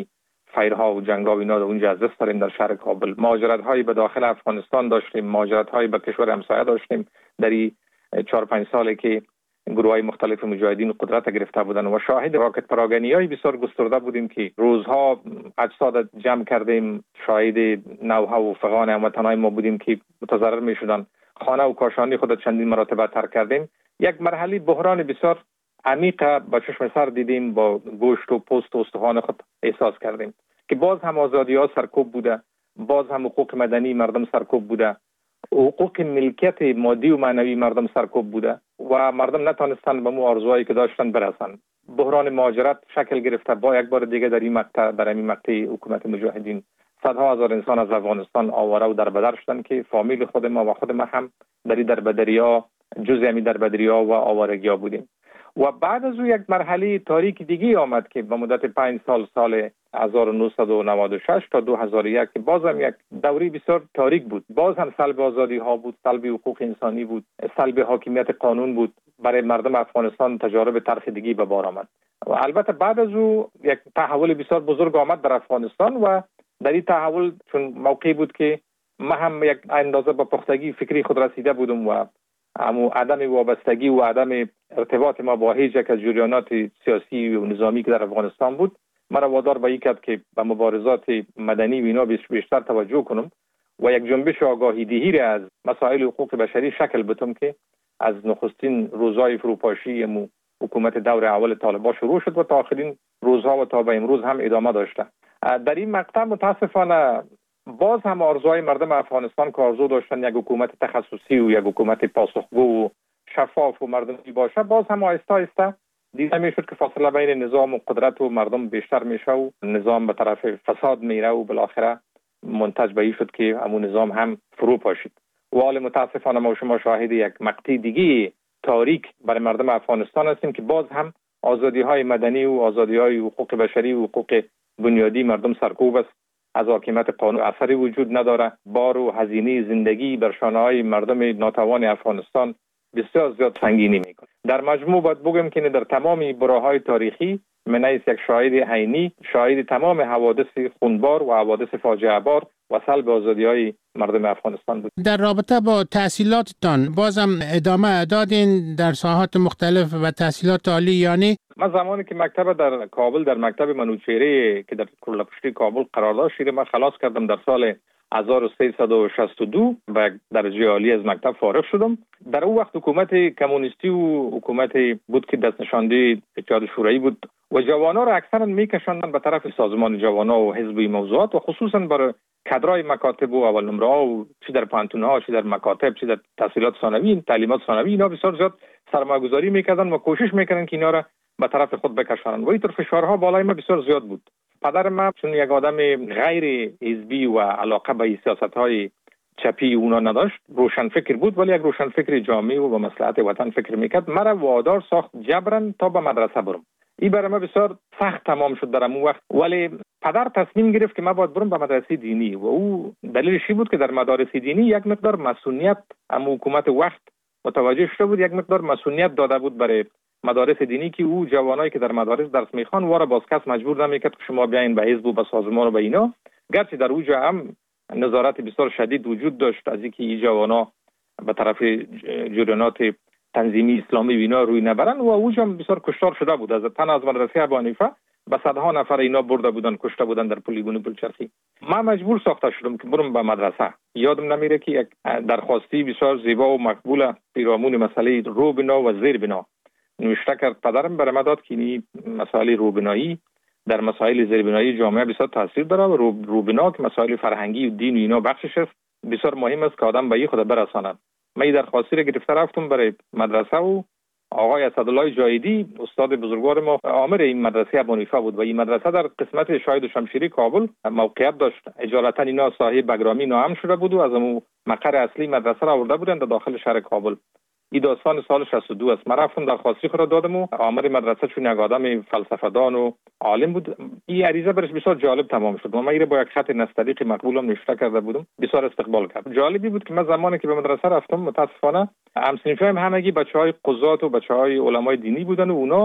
فایرها و جنگ‌ها و اینا اونجا از دست داریم در شهر کابل. مهاجرت‌هایی به داخل افغانستان داشتیم، مهاجرت‌هایی به کشور همسایه داشتیم در این چهار پنج سالی که گروه‌های مختلف مجاهدین قدرت گرفته بودند و شاهد راکت پراگندی‌های بسیار گسترده بودیم که روزها اجساد جمع کردیم، شاهد نوها و فغان هموطنان ما بودیم که متضرر می‌شدند. خانه و کاشانی خود چندین مراتب ترک کردیم. یک مرحله بحران بسیار عمیق با چشم سر دیدیم، با گوشت و پوست و استخوان خود احساس کردیم که باز هم آزادی‌ها سرکوب بوده، باز هم حقوق مدنی مردم سرکوب بوده، حقوق ملکیت مادی و معنوی مردم سرکوب بوده و مردم نتانستند به مو آرزوهایی که داشتن برسند. بحران مهاجرت شکل گرفته. با یک بار دیگه در این مقطع در این مقطع حکومت مجاهدین صدها هزار انسان از افغانستان آواره و دربدر شدند که فامیل خود ما و خود ما هم در این دربدری‌ها جزء می دربدری‌ها و آوارگی‌ها بودیم. و بعد از او یک مرحله تاریک دیگه آمد که به مدت پنج سال سال هزار و نهصد و نود و شش تا دو هزار و یک که باز هم یک دوری بسیار تاریک بود. باز هم سلب آزادی ها بود، سلب حقوق انسانی بود، سلب حاکمیت قانون بود. برای مردم افغانستان تجارب تلخ دیگه به بار آمد. و البته بعد از او یک تحول بسیار بزرگ آمد در افغانستان و در این تحول چون موقعی بود که ما هم یک اندازه به پختگی فکری خود رسیده بودم و امو عدم وابستگی و عدم ارتباط ما با هیچ یک از جریانات سیاسی و نظامی که در افغانستان بود مرا وادار به این کرد که به مبارزات مدنی و اینا بیشتر توجه کنم و یک جنبش آگاهی دهی از مسائل حقوق بشری شکل بدم که از نخستین روزهای فروپاشی امو حکومت دور اول طالبان شروع شد و تا آخرین روزها و تا به امروز هم ادامه داشته. در این مقطع متاسفانه باز هم آرزوهای مردم افغانستان که آرزو داشتن یک حکومت تخصصی و یک حکومت پاسخگو و شفاف و مردمی باشه، باز هم آهسته آهسته دیده میشد که فاصله بین نظام و قدرت و مردم بیشتر میشه و نظام به طرف فساد میره و بالاخره منتج به این شد که همون نظام هم فرو پاشید. و حال متاسفانه ما شما شاهد یک مقطع دیگه تاریک برای مردم افغانستان هستیم که باز هم آزادی های مدنی و آزادی های حقوق بشری و حقوق بنیادی مردم سرکوب است. از حاکمیت قانون اثری وجود نداره. بار و هزینه زندگی بر شانه‌های مردم ناتوان افغانستان بسیار زیاد سنگینی میکنه. در مجموع باید بگم که در تمام برهه‌های تاریخی من از یک شاهد عینی شاهد تمام حوادث خونبار و حوادث فاجعه بار و سلب آزادی‌های مردم افغانستان بود. در رابطه با تحصیلاتتان بازم ادامه دادین در ساحات مختلف و تحصیلات عالی یعنی؟ من زمانی که مکتب در کابل در مکتب منوچهره که در کله‌پشتی کابل قرار داشت من خلاص کردم در سال هزار و سیصد و شصت و دو و درجه عالی از مکتب فارغ شدم. در اون وقت حکومت کمونیستی و حکومت بود که دست نشانده اتحاد شوروایی بود و جوانا را اکثرا میکشاندن به طرف سازمان جوانا و حزب موضوعات و خصوصا برای کادرای مکاتب و اول نمره ها و چی در پانتون‌ها چی در مکاتب چی در تحصیلات ثانوی تعلیمات ثانوی اینا بسیار زیاد سرمایه‌گذاری میکردن و کوشش میکردن که اینا را به طرف خود بکشانن و اینطور فشارها بالای ما بسیار زیاد بود. پدر من چون یک آدم غیر حزبی و علاقه به سیاست‌های چپی اونا نداشت، روشن فکر بود ولی یک روشن فکر جامع و به مصلحت وطن فکر میکرد. مرا وادار ساخت جبران تا به مدرسه برم. این برای من بسیار سخت تمام شد در اون وقت، ولی پدر تصمیم گرفت که من باید برم به مدرسه دینی و او دلیلش این بود که در مدارس دینی یک مقدار مسئولیت هم حکومت وقت متوجه شده بود، یک مقدار مسئولیت داده بود برای مدارس دینی که او جوانایی که در مدارس درس میخوان واره باز کس مجبور نمیکرد که شما بیاین به حزب و به سازمان و به اینا، گرچه در اوجا هم نظارت بسیار شدید وجود داشت از اینکه این جوانا به طرف جریانات تنظیمی اسلامی و اینا روی نبرن و اوجا هم بسیار کشتار شده بود. از تن از مدرسه ابو حنیفه به صدها نفر اینا برده بودن، کشته بودن در پلیگون بلچرخی. من مجبور ساخته شدم که برم به مدرسه. یادم نمیره که یک درخواستی بسیار زیبا و مقبول پیرامون مسئله روبنا و زیربنا نوشته کرد پدرم برام داد که این مسائل روبنایی در مسائل زیربنایی جامعه بسیار تاثیر داره و روبنا که مسائل فرهنگی و دین و اینا بخشش است، بسیار مهم است که آدم به این خود برساند. من این درخواستی را گرفته رفتم برای مدرسه و آقای اسدالله جایدی استاد بزرگوار ما عامر این مدرسه ابو حنیفه بود و این مدرسه در قسمت شاهد و شمشیری کابل موقعیت داشت. اجالتا اینا صاحب بگرامی نام شده بود و از اون مقر اصلی مدرسه را آورده بودند در داخل شهر کابل. این داستان سال شصت و دو است. من رفتم درخواستی خود را دادم و عامر مدرسه چون یک آدم فلسفه دان و عالم بود این عریضه برش بسیار جالب تمام شد. من با یک خط نستعلیق مقبولم نوشته کرده بودم، بسیار استقبال کرد. جالبی بود که من زمانی که به مدرسه رفتم متاسفانه همسنفیم همگی بچهای قضات و بچهای علمای دینی بودن و اونا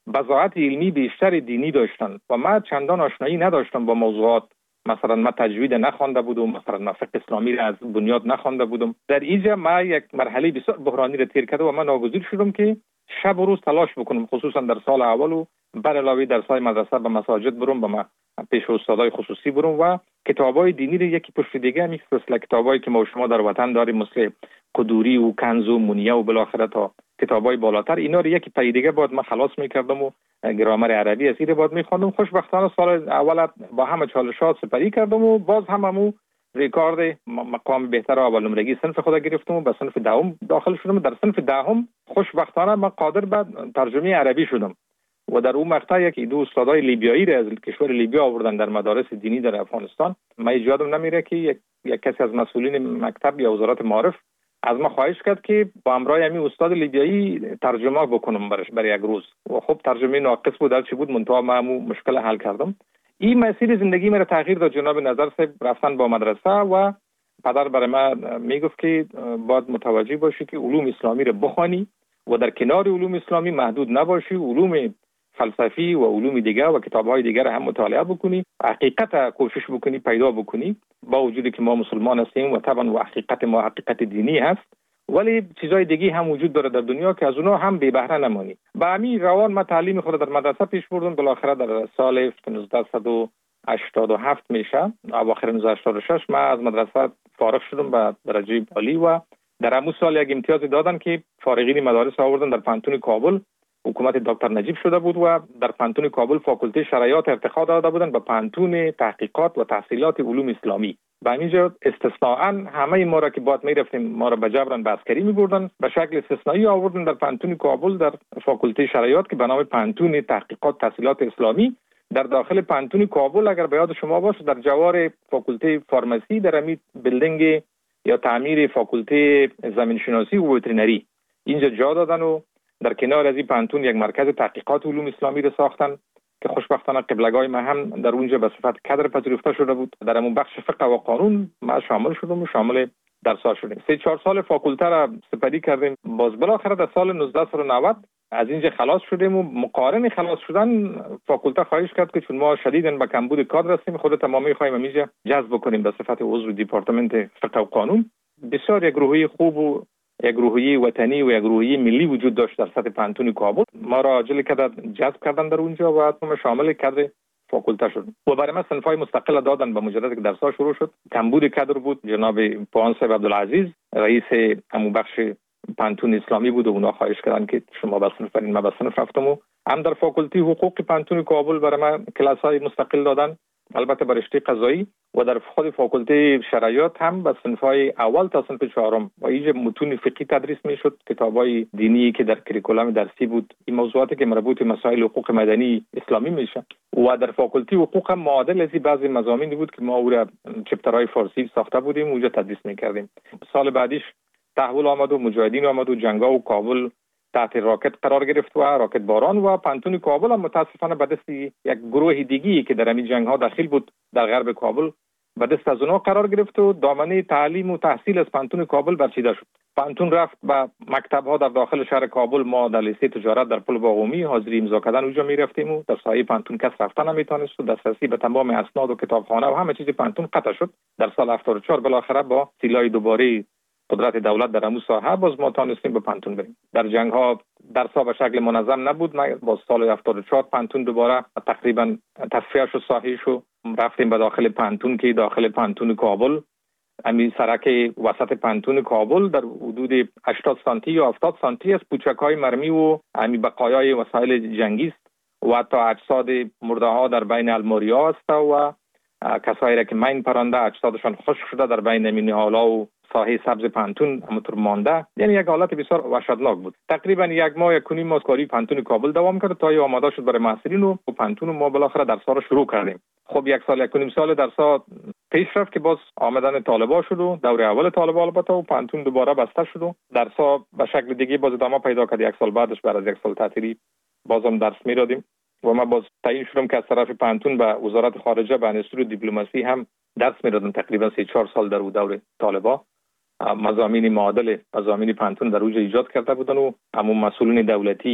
بضاعت علمی بیشتر دینی داشتن و من چندان آشنایی نداشتم با موضوعات. مثلا من تجوید نخوانده بودم، مثلا من فقه اسلامی را از بنیاد نخوانده بودم. در اینجا من یک مرحله بسیار بحرانی را تیر کرده و من ناگزیر شدم که شب و روز تلاش بکنم، خصوصا در سال اول و بر علاوه درس‌های مدرسه به مساجد برم، به ما پیش استادای خصوصی برم و کتابای دینی رو یکی پشت دیگه میکس، مثل کتابایی که ما شما در وطن داریم مثل قدوری و کنز و منیه و بالاخره تا کتابای بالاتر، اینا رو یکی پای دیگه بعد من خلاص میکردم و گرامر عربی از این بعد میخوندم. خوشبختانه سال اول با همه چالشات سپری کردم و باز هم همو ریکارد مقام بهتر اول نمرگی صنف خود گرفتم و به صنف دهم داخل شدم. در صنف دهم خوشبختانه من قادر به ترجمه عربی شدم و در اون مقطع یکی دو استادای لیبیایی را از کشور لیبیا آوردن در مدارس دینی در افغانستان. من یادم نمیره که یک, یک کسی از مسئولین مکتب یا وزارت معارف از ما خواهش کرد که با همراه همین استاد لیبیایی ترجمه بکنم برش برای یک روز و خب ترجمه ناقص بود، هرچی بود منتها من مشکل حل کردم. این مسیر زندگی مرا تغییر داد. جناب نظر صاحب رفتن با مدرسه و پدر برای من میگفت که باید متوجه باشی که علوم اسلامی رو بخوانی و در کنار علوم اسلامی محدود نباشی، علوم فلسفی و علوم دیگر و کتاب‌های دیگر هم مطالعه بکنی، حقیقت کوشش بکنی پیدا بکنی، با وجودی که ما مسلمان هستیم و طبعا و حقیقت ما حقیقت دینی هست، ولی چیزای دیگه هم وجود داره در دنیا که از اونها هم بی بهره نمانی. با همین روان ما تعلیم خود در مدرسه پیش بردم. بالاخره در سال نوزده و هشتاد و هفت میشه، اواخر نوزده و هشتاد و شش ما از مدرسه فارغ شدم به درجه عالی و در همون سال یک امتیاز دادن که فارغین مدارس آوردن در پانتون کابل. حکومت دکتر نجیب شده بود و در پانتون کابل فاکولته شرایط ارتقا داده بودن به پانتون تحقیقات و تحصیلات علوم اسلامی. به همینجا استثناءً همه ما را که باید میرفتیم ما را به جبران به عسکری میبردن، به شکل استثنایی آوردن در پانتون کابل در فاکولته شرایط که به نام پانتون تحقیقات تحصیلات اسلامی. در داخل پانتون کابل اگر به یاد شما باشه در جوار فاکولته فارمسی در همین بلدینگ یا تعمیر فاکولته زمین شناسی و وترینری اینجا جا دادن و در کنار از این پانتون یک مرکز تحقیقات علوم اسلامی را ساختن که خوشبختانه قبلگاه ما هم در اونجا به صفت کادر پذیرفته شده بود. در همون بخش فقه و قانون ما شامل شدم و شامل درس‌ها شدیم. سه چهار سال فاکولته را سپری کردیم. باز بالاخره در سال نوزده و نود از اینجا خلاص شدیم و مقارن خلاص شدن فاکولته خواهش کرد که چون ما شدیداً به کمبود کادر هستیم خود تمامی خواهیم اینجا جذب بکنیم به صفت عضو دپارتمنت فقه و قانون. بسیار یک روحیه خوب و یک روحیه وطنی و یک روحیه ملی وجود داشت در سطح پانتون کابل. ما را عاجل کردن جذب کردن در اونجا و ما شامل کادر فاکولته شد و برای ما صنفای مستقل دادن. به مجرد که درس‌ها شروع شد کمبود کادر بود. جناب پوان صاحب عبدالعزیز رئیس همون بخش پانتون اسلامی بود و اونا خواهش کردن که شما به صنف برین. ما به صنف رفتم و هم در فاکولته حقوق پانتون کابل برای ما کلاس‌های مستقل دادن، البته بر رشته قضایی، و در خود فاکولته شرایط هم به صنف‌های اول تا صنف چهارم و اینجا متون فقهی تدریس میشد، کتاب‌های دینی که در کریکولوم درسی بود، این موضوعاتی که مربوط به مسائل حقوق مدنی اسلامی میشه. و در فاکولته حقوق هم معادل از بعضی مضامینی بود که ما او را چپترهای فارسی ساخته بودیم اونجا تدریس میکردیم. سال بعدیش تحول آمد و مجاهدین آمد و جنگا و کابل تحت راکت قرار گرفت و راکت باران و پانتون کابل هم متاسفانه به دست یک گروه دیگی که در همین جنگ ها داخل بود در غرب کابل به دست از اونها قرار گرفت و دامنه تعلیم و تحصیل از پانتون کابل برچیده شد. پانتون رفت به مکتب ها در داخل شهر کابل. ما در لیسه تجارت در پل باقومی حاضری امضا کردن اونجا می رفتیم و در سایه پانتون کس رفتن نمیتونست و دسترسی به تمام اسناد و کتابخانه و همه چیز پانتون قطع شد. در سال هفتاد و چهار بالاخره با سیلای دوباره قدرت دولت در همون ساحه باز ما تونستیم به پانتون بریم. در جنگ ها درس‌ها به شکل منظم نبود. ما با سال هفتاد و چهار پانتون دوباره تقریبا تصفیه شد، صحیح شد، رفتیم به داخل پانتون که داخل پانتون کابل همین سرک وسط پانتون کابل در حدود هشتاد سانتی یا هفتاد سانتی از پوچک‌های مرمی و همین بقایای وسایل جنگی است و حتی اجساد مرده ها در بین الماریا است و کسایی را که مین پرنده اجسادشان خشک شده در بین مینهالا و ساحه سبز پانتون همونطور مانده. یعنی یک حالت بسیار وحشتناک بود. تقریبا یک ماه یک کنیم ما کاری پانتون کابل دوام کرد تا آماده شد برای محصلین و پانتون ما بالاخره درس‌ها رو شروع کردیم. خب یک سال یک کنیم سال درس‌ها پیش رفت که باز آمدن طالبا شد و دوره اول طالبا البته و پانتون دوباره بسته شد و درس‌ها به شکل دیگه باز ادامه پیدا کرد. یک سال بعدش بعد از یک سال تعطیلی بازم درس می‌دادیم و ما باز تعیین شدم که از طرف پانتون به وزارت خارجه به انستیتوت دیپلماسی هم درس می‌دادم. تقریبا سه چهار سال در دوره طالبا مضامین معادل مضامین پانتون در اوج ایجاد کرده بودن و همون مسئولین دولتی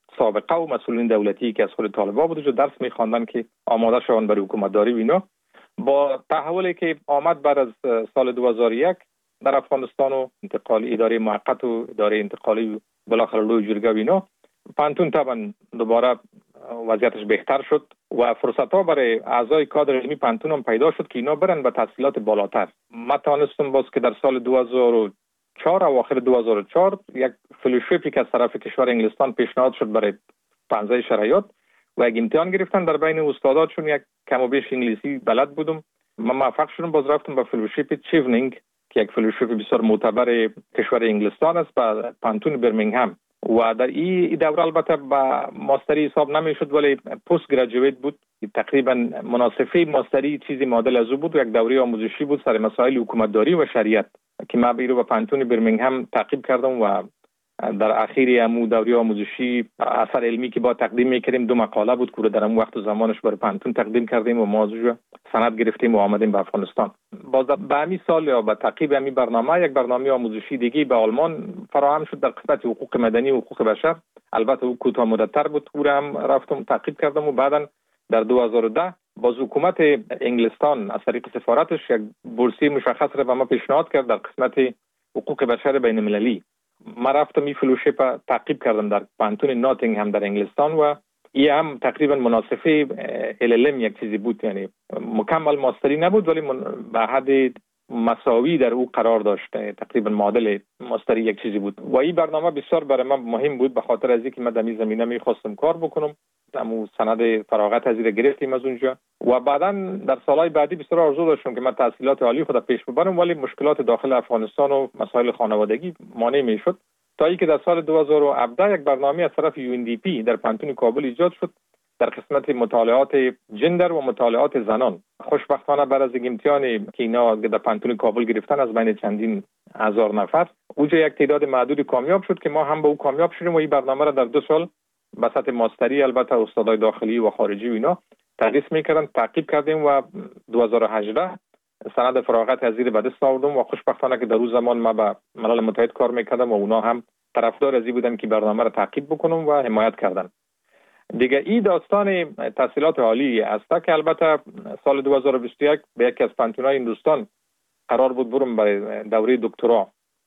سابقه و مسئولین دولتی که از خود طالبان بود و درس می‌خواندن که آماده شوند برای حکومت داری و اینا. با تحولی که آمد بعد از سال دو هزار و یک در افغانستان و انتقال اداره موقت و اداره انتقالی و بالاخره لوی جرگه و اینا، پانتون طبعا دوباره وضعیتش بهتر شد و فرصت ها برای اعضای کادر علمی پانتون هم پیدا شد که اینا برن به تحصیلات بالاتر. ما توانستم باز که در سال دو هزار و چهار اواخر دو هزار و چهار یک فلوشیپی که از طرف کشور انگلستان پیشنهاد شد برای پانزده شرایط و یک امتحان گرفتن در بین استادات، چون یک کم و بیش انگلیسی بلد بودم. من موفق شدم، باز رفتم به فلوشیپ چیونینگ که یک فلوشیپ بسیار معتبر کشور انگلستان است به پانتون برمینگهم و در این دوره البته با ماستری حساب نمیشد ولی پست گریجویت بود، تقریبا مناسبه ماستری چیزی معادل از او بود. یک دوره آموزشی بود سر مسائل حکومتداری و شریعت که من بیرو به پانتون برمینگهم تعقیب کردم و در اخیر امو دوره آموزشی اثر علمی که با تقدیم میکردیم دو مقاله بود که در امو وقت و زمانش برای پانتون تقدیم کردیم و موضوع سند گرفتیم و آمدیم به افغانستان. باز به همین سال یا به تعقیب همین برنامه یک برنامه آموزشی دیگه به آلمان فراهم شد در قسمت حقوق مدنی و حقوق بشر. البته او کوتاه مدت‌تر بود، او هم رفتم تعقیب کردم و بعداً در دو هزار و ده باز حکومت انگلستان از طریق سفارتش یک بورسیه مشخص را به ما پیشنهاد کرد در قسمت حقوق بشر بین المللی. ما رفتم این فلوشیپ تعقیب کردم در پانتون ناتینگهم در انگلستان و این هم تقریبا مناسبه ال ال ام یک چیزی بود، یعنی مکمل ماستری نبود ولی به حد مساوی در او قرار داشت، تقریبا معادل ماستری یک چیزی بود و این برنامه بسیار برای من مهم بود به خاطر از اینکه من در این زمینه می‌خواستم کار بکنم. همون سند فراغت از این گرفتیم از اونجا و بعدا در سالهای بعدی بسیار آرزو داشتم که من تحصیلات عالی خود پیش ببرم ولی مشکلات داخل افغانستان و مسائل خانوادگی مانع میشد تا اینکه در سال دو هزار و هفده یک برنامه از طرف یو ان دی پی در پانتون کابل ایجاد شد در قسمت مطالعات جندر و مطالعات زنان. خوشبختانه بعد از امتحانی که اینا در پانتون کابل گرفتن از بین چندین هزار نفر اونجا یک تعداد معدود کامیاب شد که ما هم به او کامیاب شدیم و این برنامه را در دو سال به سطح ماستری البته استادای داخلی و خارجی و اینا تدریس میکردن تعقیب کردیم و دو هزار و هجده سند فراغت از زیر به دست آوردم و خوشبختانه که در اون زمان ما با ملل متحد کار میکردم و اونا هم طرفدار از این بودن که برنامه را تعقیب بکنم و حمایت کردن. دیگه این داستان تحصیلات عالی است که البته سال دو هزار و بیست و یک به یکی از پانتون‌های هندوستان قرار بود برم برای دوره دکترا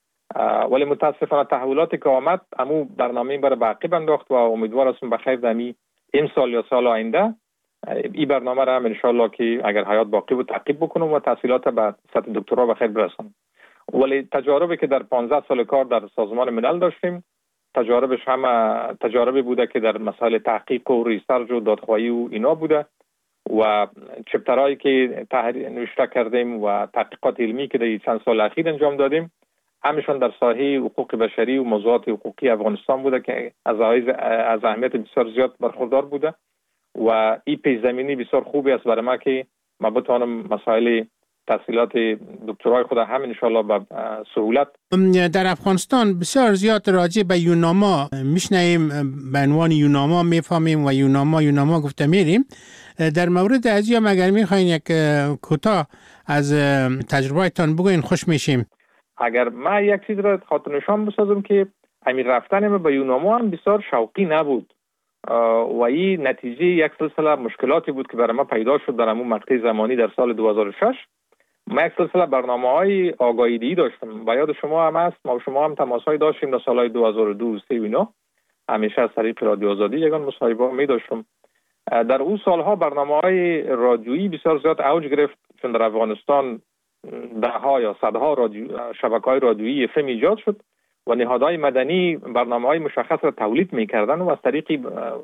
ولی متاسفانه تحولاتی که آمد امو برنامه برای بعقیب انداخت و امیدوار هستم بخیر دمی این سال یا سال آینده این برنامه را هم انشالله که اگر حیات باقی بود تعقیب بکنم و تحصیلات به سطح دکترا بخیر برسانم. ولی تجاربی که در پانزده سال کار در سازمان ملل داشتیم تجاربش هم تجاربی بوده که در مسائل تحقیق و ریسرچ و دادخواهی و اینا بوده و چپترهایی که تحریر نوشته کردیم و تحقیقات علمی که در چند سال اخیر انجام دادیم همشون در ساحه حقوق بشری و موضوعات حقوقی افغانستان بوده که از از اهمیت بسیار زیاد برخوردار بوده و این پیش زمینی بسیار خوبی است برای ما که ما بتوانم مسائل تحصیلات دکترای خود هم انشالله به سهولت. در افغانستان بسیار زیاد راجع به یوناما میشنیم، به عنوان یوناما میفهمیم و یوناما یوناما گفته میریم. در مورد از یا مگر میخواین یک کوتاه از تجربهتان بگوین خوش میشیم. اگر من یک چیز را خاطر نشان بسازم که امیر رفتن ما به یوناما هم بسیار شوقی نبود و این نتیجه یک سلسله مشکلاتی بود که برای ما پیدا شد در همون مقطع زمانی در سال دو هزار و شش. ما یک سلسله برنامه‌های آگاهی‌دهی داشتم و یاد شما هم هست ما شما هم تماس‌های داشتیم در سال‌های دو هزار و دو و سه و اینا همیشه از طریق رادیو آزادی یگان مصاحبه می داشتم. در اون سالها برنامه‌های رادیویی بسیار زیاد اوج گرفت چون در افغانستان ده‌ها یا صدها رادیو شبکه‌های رادیویی اف ام ایجاد شد و نهادهای مدنی برنامه‌های مشخص را تولید می‌کردند و از طریق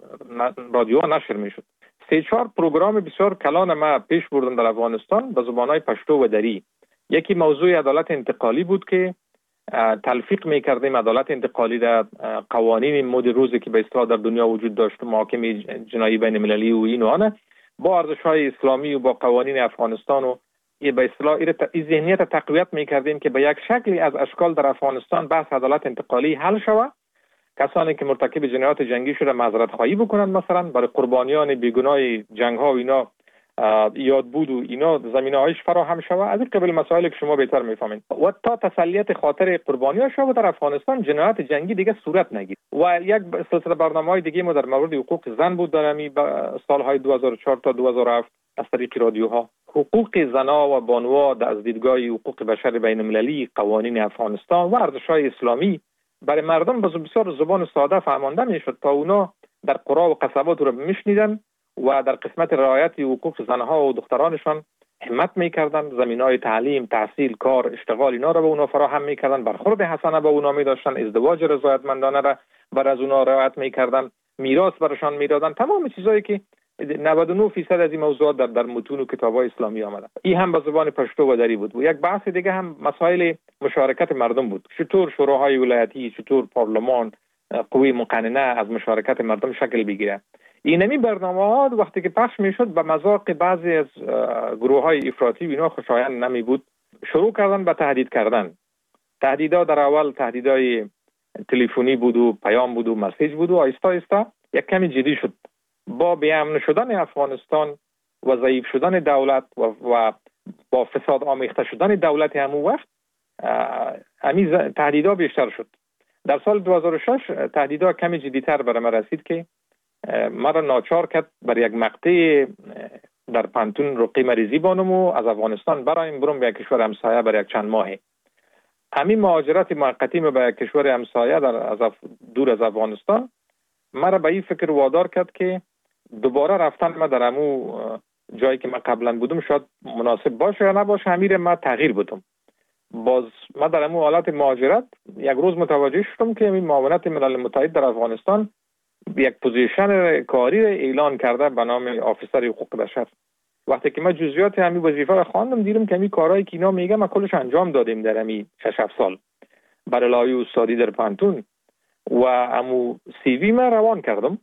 رادیو نشر می‌شد. سه چهار پروگرام بسیار کلان ما پیش بردن در افغانستان به زبان‌های پشتو و دری. یکی موضوع عدالت انتقالی بود که تلفیق می‌کردیم عدالت انتقالی در قوانین مد روزی که به اصطلاح در دنیا وجود داشت، محاکمه جنایی بین المللی و این و آن با ارزش‌های اسلامی و با قوانین افغانستان و این به اصطلاح این ذهنیت تقویت می‌کردیم که به یک شکلی از اشکال در افغانستان بحث عدالت انتقالی حل شود. کسانی که مرتکب جنایات جنگی شده معذرت خواهی بکنند، مثلا برای قربانیان بیگناه جنگ‌ها و اینا یاد بود و اینا زمینه‌هایش فراهم شود، از این قبل مسائلی که شما بهتر میفهمید و تا تسلیت خاطر قربانی‌ها شود در افغانستان جنایت جنگی دیگه صورت نگیرد. و یک سلسله برنامه‌های دیگه ما در مورد حقوق زن بود در همین سال‌های دو هزار و چهار تا دو هزار و هفت از طریق رادیوها. حقوق زن‌ها و بانوها از دیدگاه حقوق بشر بین‌المللی، قوانین افغانستان و ارزش‌های اسلامی برای مردم به بسیار زبان ساده فهمانده میشد تا اونا در قرا و قصبات رو میشنیدن و در قسمت رعایت حقوق زنها و دخترانشان همت میکردن، زمینهای تعلیم، تحصیل، کار، اشتغال اینا رو به اونا فراهم میکردن، برخورد حسنه به اونا میداشتن، ازدواج رضایتمندانه را بر از اونا رعایت میکردن، میراث برشان میدادن، تمام چیزایی که نود و نه درصد از این موضوعات در در متون و کتاب‌های اسلامی آمده. این هم به زبان پشتو و دری بود. و یک بحث دیگه هم مسائل مشارکت مردم بود. چطور شوراهای ولایتی، چطور پارلمان، قوی مقننه از مشارکت مردم شکل بگیره. اینمی برنامه‌ها وقتی که پخش میشد به مذاق بعضی از گروه‌های افراطی و اینا خوشایند نمی بود، شروع کردن به تهدید کردن. تهدیدها در اول تهدیدهای تلفنی بود و پیام بود و مسیج بود و آهسته آهسته یک کمی جدی شد. با بی‌امن شدن افغانستان و ضعیف شدن دولت و, و با فساد آمیخته شدن دولت همون وقت همین تهدیدها بیشتر شد. در سال دو هزار و شش تهدیدها کمی جدی‌تر برای من رسید که مرا ناچار کرد بر یک مقطع در پانتون رقی مریضی بانم و از افغانستان برایم برم به یک کشور همسایه برای یک چند ماهه. همین مهاجرت موقتی به یک کشور همسایه در از دور از افغانستان مرا به این فکر وادار کرد که دوباره رفتن ما در همون جایی که من قبلا بودم شاید مناسب باشه یا نباشه، همین ما تغییر بدم. باز ما در همون حالت مهاجرت یک روز متوجه شدم که این معاونت ملل متحد در افغانستان یک پوزیشن کاری اعلان کرده به نام آفیسر حقوق بشر. وقتی که من جزئیات همین وظیفه را خواندم دیدم که همین کارهایی که اینا میگه ما کلش انجام دادیم در همین شش هفت سال برای لایحه استادی در پانتون و همو سی وی من روان کردم.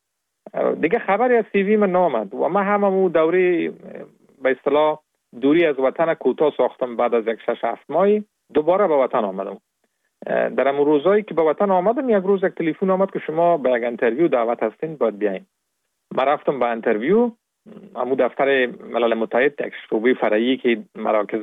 دیگه خبری از سی وی من نامد و من هم همو دوره به اصطلاح دوری از وطن کوتاه ساختم. بعد از یک شش هفت ماهی دوباره به وطن آمدم. در همون روزایی که به وطن آمدم یک روز یک تلفن آمد که شما به یک انترویو دعوت هستین باید بیاین. من رفتم به انترویو. همو دفتر ملل متحد یک شعبه فرعی که مراکز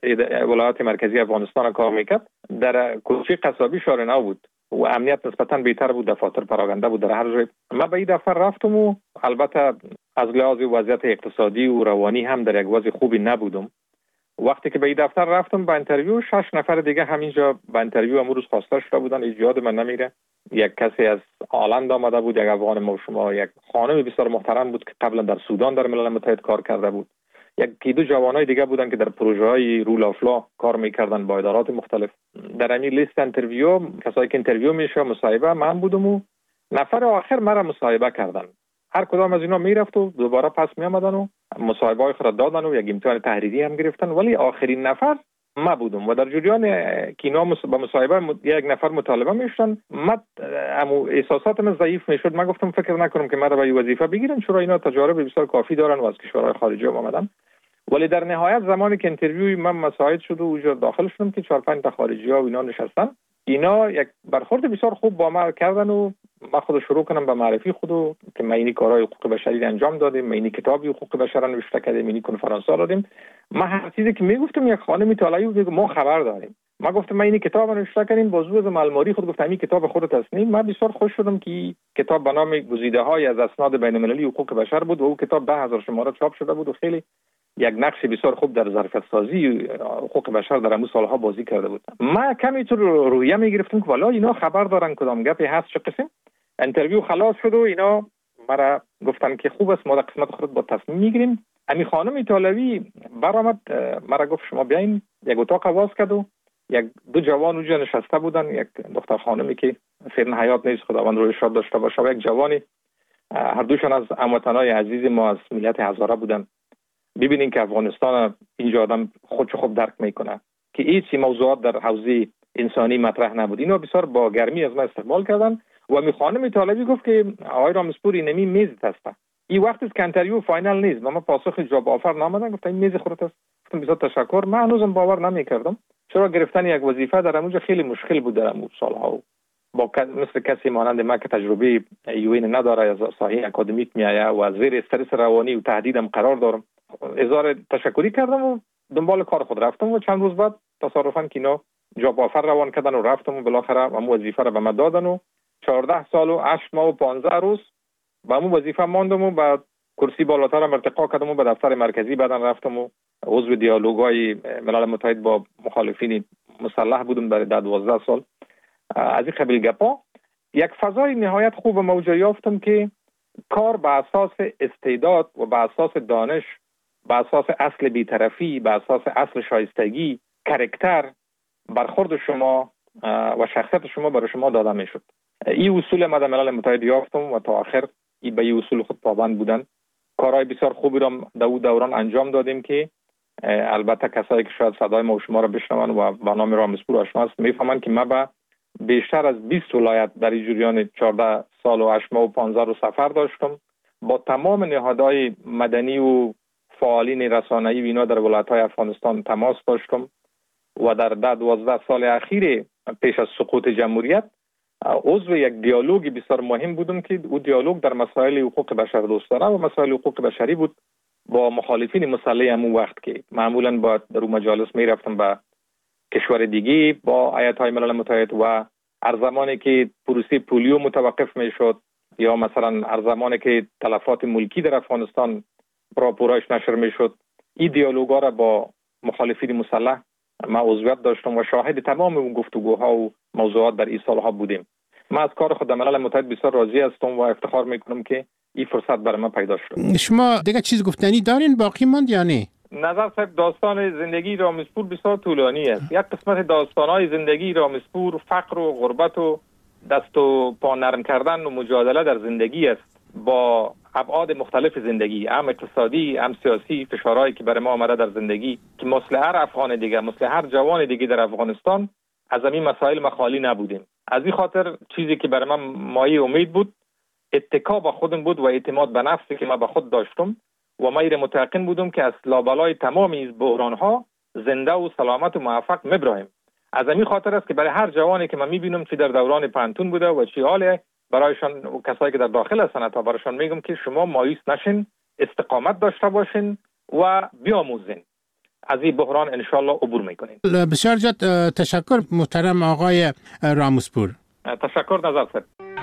ولایات مرکزی افغانستان کار میکرد در کوچه قصابی شهر نو بود و امنیت نسبتاً بهتر بود، دفاتر پراگنده بود در هر جای. من به این دفتر رفتم و البته از لحاظ وضعیت اقتصادی و روانی هم در یک وضع خوبی نبودم. وقتی که به این دفتر رفتم به انترویو، شش نفر دیگه همینجا به انترویو امروز خواسته شده بودن. ایجاد من نمیره. یک کسی از آلند آمده بود، یک افغان ما شما، یک خانم بسیار محترم بود که قبلا در سودان در ملل متحد کار کرده بود. یک دو جوانای دیگه بودن که در پروژه‌های رول آف لا کار میکردن با ادارات مختلف. در همین لیست انترویو کسایی که انترویو میشه مصاحبه من بودم و نفر آخر مرا مصاحبه کردن. هر کدام از اینا میرفت و دوباره پس میآمدن و مصاحبه‌های خود دادن و یک امتحان تحریری هم گرفتن، ولی آخرین نفر ما بودم و در جریان که اینا با مصاحبه یک نفر مطالبه میشدن من امو احساسات من ضعیف میشد. من گفتم فکر نکنم که مرا به این وظیفه بگیرن، چرا اینا تجارب بسیار کافی دارن و از کشورهای خارجی هم آمدن. ولی در نهایت زمانی که انترویوی من مساعد شد و اونجا داخل شدم که چهار پنج تا خارجی ها و اینا نشستن، اینا یک برخورد بسیار خوب با ما کردن و ما خود شروع کنم به معرفی خودو که ما اینی کارهای حقوق بشری انجام دادیم، ما اینی کتابی حقوق بشر نوشته کردیم، اینی کنفرانس ها دادیم. ما هر چیزی که میگفتم یک خانمی طالعی بود ما خبر داریم. ما گفتم ما اینی کتاب نوشته کردیم، بازو از الماری خود گفتم این کتاب خودت تصنیم. من بسیار خوش شدم که کتاب به نام گزیده های از اسناد بین المللی حقوق بشر بود و اون کتاب ده هزار شماره چاپ شده بود و خیلی یک نقش بسیار خوب در ظرفیت سازی حقوق بشر در همون سالها بازی کرده بود. ما کمی تو رویه میگرفتم که والا اینا خبر دارن کدام گپی هست چه قسم. انترویو خلاص شد و اینا مرا گفتن که خوب است ما در قسمت خود با تصمیم میگیریم. امی خانم ایتالوی برآمد مرا گفت شما بیاین. یک اتاق واس کرد و یک دو جوان اونجا نشسته بودن، یک دختر خانمی که فعلا حیات نیست خداوند روی شاد داشته باشه و یک جوانی، هر دوشان از هموطنای عزیز ما از ملت هزاره بودن. ببینین که افغانستان اینجا آدم خودشو خوب درک میکنه که هیچ موضوعات در حوزه انسانی مطرح نبود. اینا بسیار با گرمی از ما استقبال کردن و می خانم طالبی گفت که آقای رامسپور اینمی میز هست. این وقت است که انترویو فاینال نیست. ما پاسخ جواب آفر نامدن، گفتن این میز خودت است. گفتم بسیار تشکر. من هنوزم باور نمیکردم چرا گرفتن یک وظیفه در اونجا خیلی مشکل بود در اون سالها. با مثل کسی مانند ما که تجربه یوین نداره از ساحه اکادمیک میایه و از زیر استرس روانی و تهدیدم قرار دارم اظهار تشکری کردم و دنبال کار خود رفتم و چند روز بعد تصادفاً که اینا جاب آفر روان کردن و رفتم و بالاخره همون وظیفه رو به من دادن و چهارده سال و هشت ماه و پانزده روز به همون وظیفه ماندم و بعد کرسی بالاتر هم ارتقا کردم و به دفتر مرکزی بعدن رفتم و عضو دیالوگای ملل متحد با مخالفین مسلح بودم برای ده دوازده سال. از این قبیل گپا یک فضای نهایت خوب موجه یافتم که کار به اساس استعداد و به اساس دانش، به اساس اصل بی‌طرفی، به اساس اصل شایستگی، کاراکتر، برخورد شما و شخصیت شما برای شما داده می شد. این اصول ما در ملل متحد یافتم و تا آخر این به این اصول خود پابند بودن. کارهای بسیار خوبی را در اون دوران انجام دادیم که البته کسایی که شاید صدای ما و شما را بشنون و با نام رامسپور آشنا است میفهمند که ما به بیشتر از بیست ولایت در این جریان چهارده سال و هشت ماه و پانزده رو سفر داشتم. با تمام نهادهای مدنی و فعالین رسانه‌ای و اینا در ولایت‌های افغانستان تماس داشتم و در ده دوازده سال اخیر پیش از سقوط جمهوریت عضو یک دیالوگ بسیار مهم بودم که او دیالوگ در مسائل حقوق بشر دوستانه و مسائل حقوق بشری بود با مخالفین مسلح همون وقت که معمولا با در اون مجالس می رفتم به کشور دیگه با ایت‌های ملل متحد و هر زمانی که پروسه پولیو متوقف می شد یا مثلا هر زمانی که تلفات ملکی در افغانستان راپورایش نشر می شد، این دیالوگا را با مخالفین مسلح ما عضویت داشتم و شاهد تمام اون گفتگوها و موضوعات در این سالها بودیم. من از کار خود در ملل متحد بسیار راضی هستم و افتخار میکنم که این فرصت برای من پیدا شد. شما دیگه چیز گفتنی دارین باقی ماند یا نه؟ نظر صاحب داستان زندگی رامسپور بسیار طولانی است. یک قسمت داستانهای زندگی رامسپور فقر و غربت و دست و پا نرم کردن و مجادله در زندگی است با ابعاد مختلف زندگی، هم اقتصادی، هم سیاسی، فشارهایی که برای ما آمده در زندگی که مثل هر افغان دیگه، مثل هر جوان دیگه در افغانستان از این مسائل ما خالی نبودیم. از این خاطر چیزی که برای من مایه امید بود اتکا به خودم بود و اعتماد به نفسی که من به خود داشتم و من متيقن بودم که از لابلای تمام این بحران‌ها زنده و سلامت و موفق میبرایم. از این خاطر است که برای هر جوانی که من میبینم چی در دوران پانتون بوده و چی حاله برایشان و کسایی که در داخل هستند تا برایشان میگم که شما مایوس نشین، استقامت داشته باشین و بیاموزین. از این بحران انشالله عبور میکنین. بسیار زیاد تشکر محترم آقای رامسپور. تشکر نظر صاحب.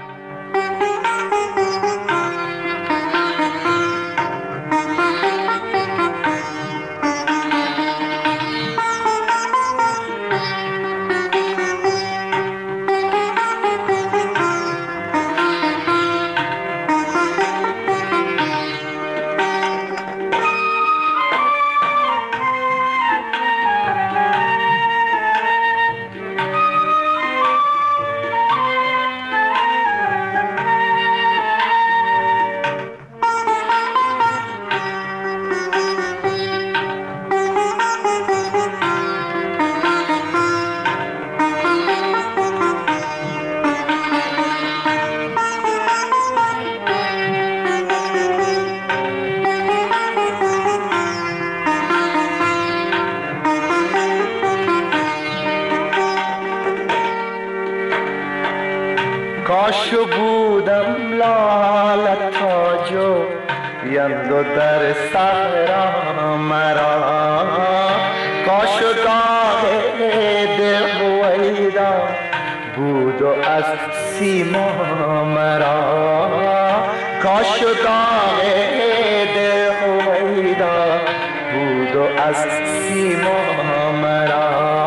کاشو بودم لالت تاجو یندو در صحرا مرا کاشو داغ دل ویدا بود و از سیما مرا کاشو داغ دل ویدا بود و از سیما مرا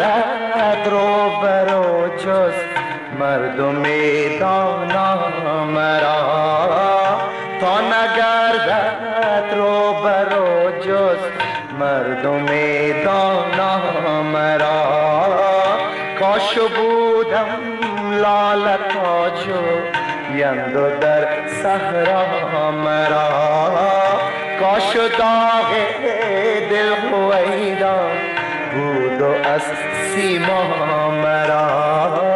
نگردد رو برو جز مردم دانا مرا، تا نگردد رو برو جز مردم دانا مرا. کاش بودم لاله تاجو یندو در صحرا مرا، کاش داغ دل هویدا بود و از سیما مرا.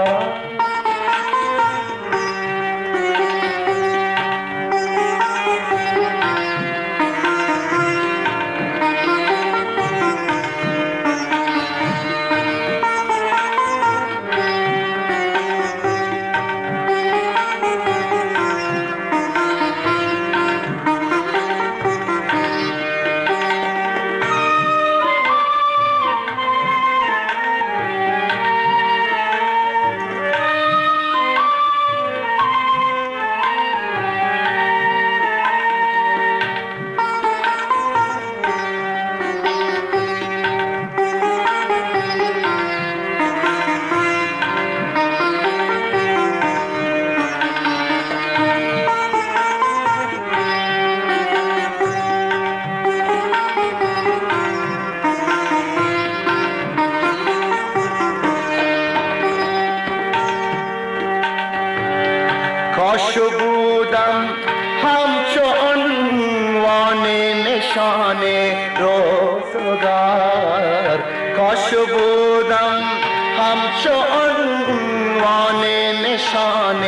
کاش بودم همچو عنوان نشان روزگار، کاش بودم همچو عنوان نشان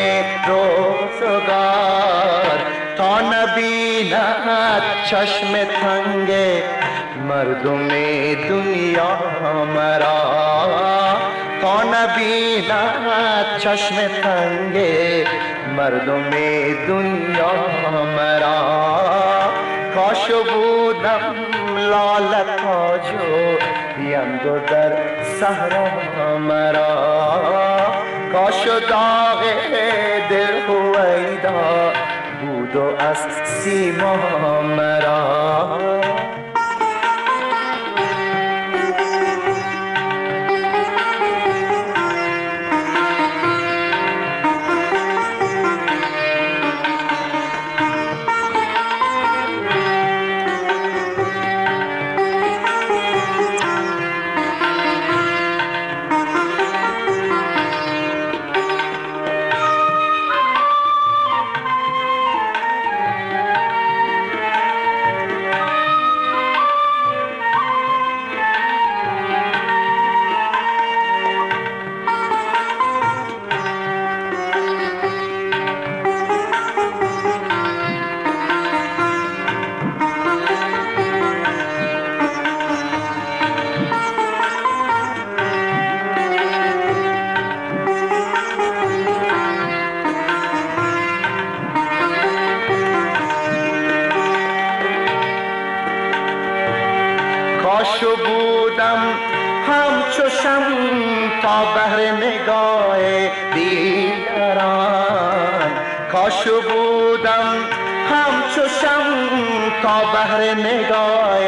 روزگار، تا نبیند چشم تنگ مردم دنیا مرا، تا نبیند چشم تنگ مردم دنیا مرا. کاش بودم لاله تاجو یندو در صحرا مرا، کاش داغ دل هویدا بود و از سیما مرا. کاش بودم همچو شمع تا بهر نگاه دیگران، کاش بودم همچو شمع تا بهر نگاه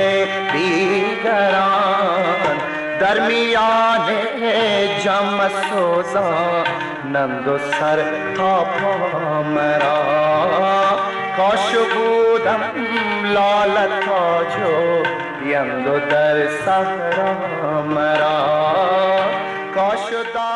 دیگران، در میان جمع سوزانند و سر تا پا مرا. کاش بودم لاله تاجو یندو در صحرا مرا، کاش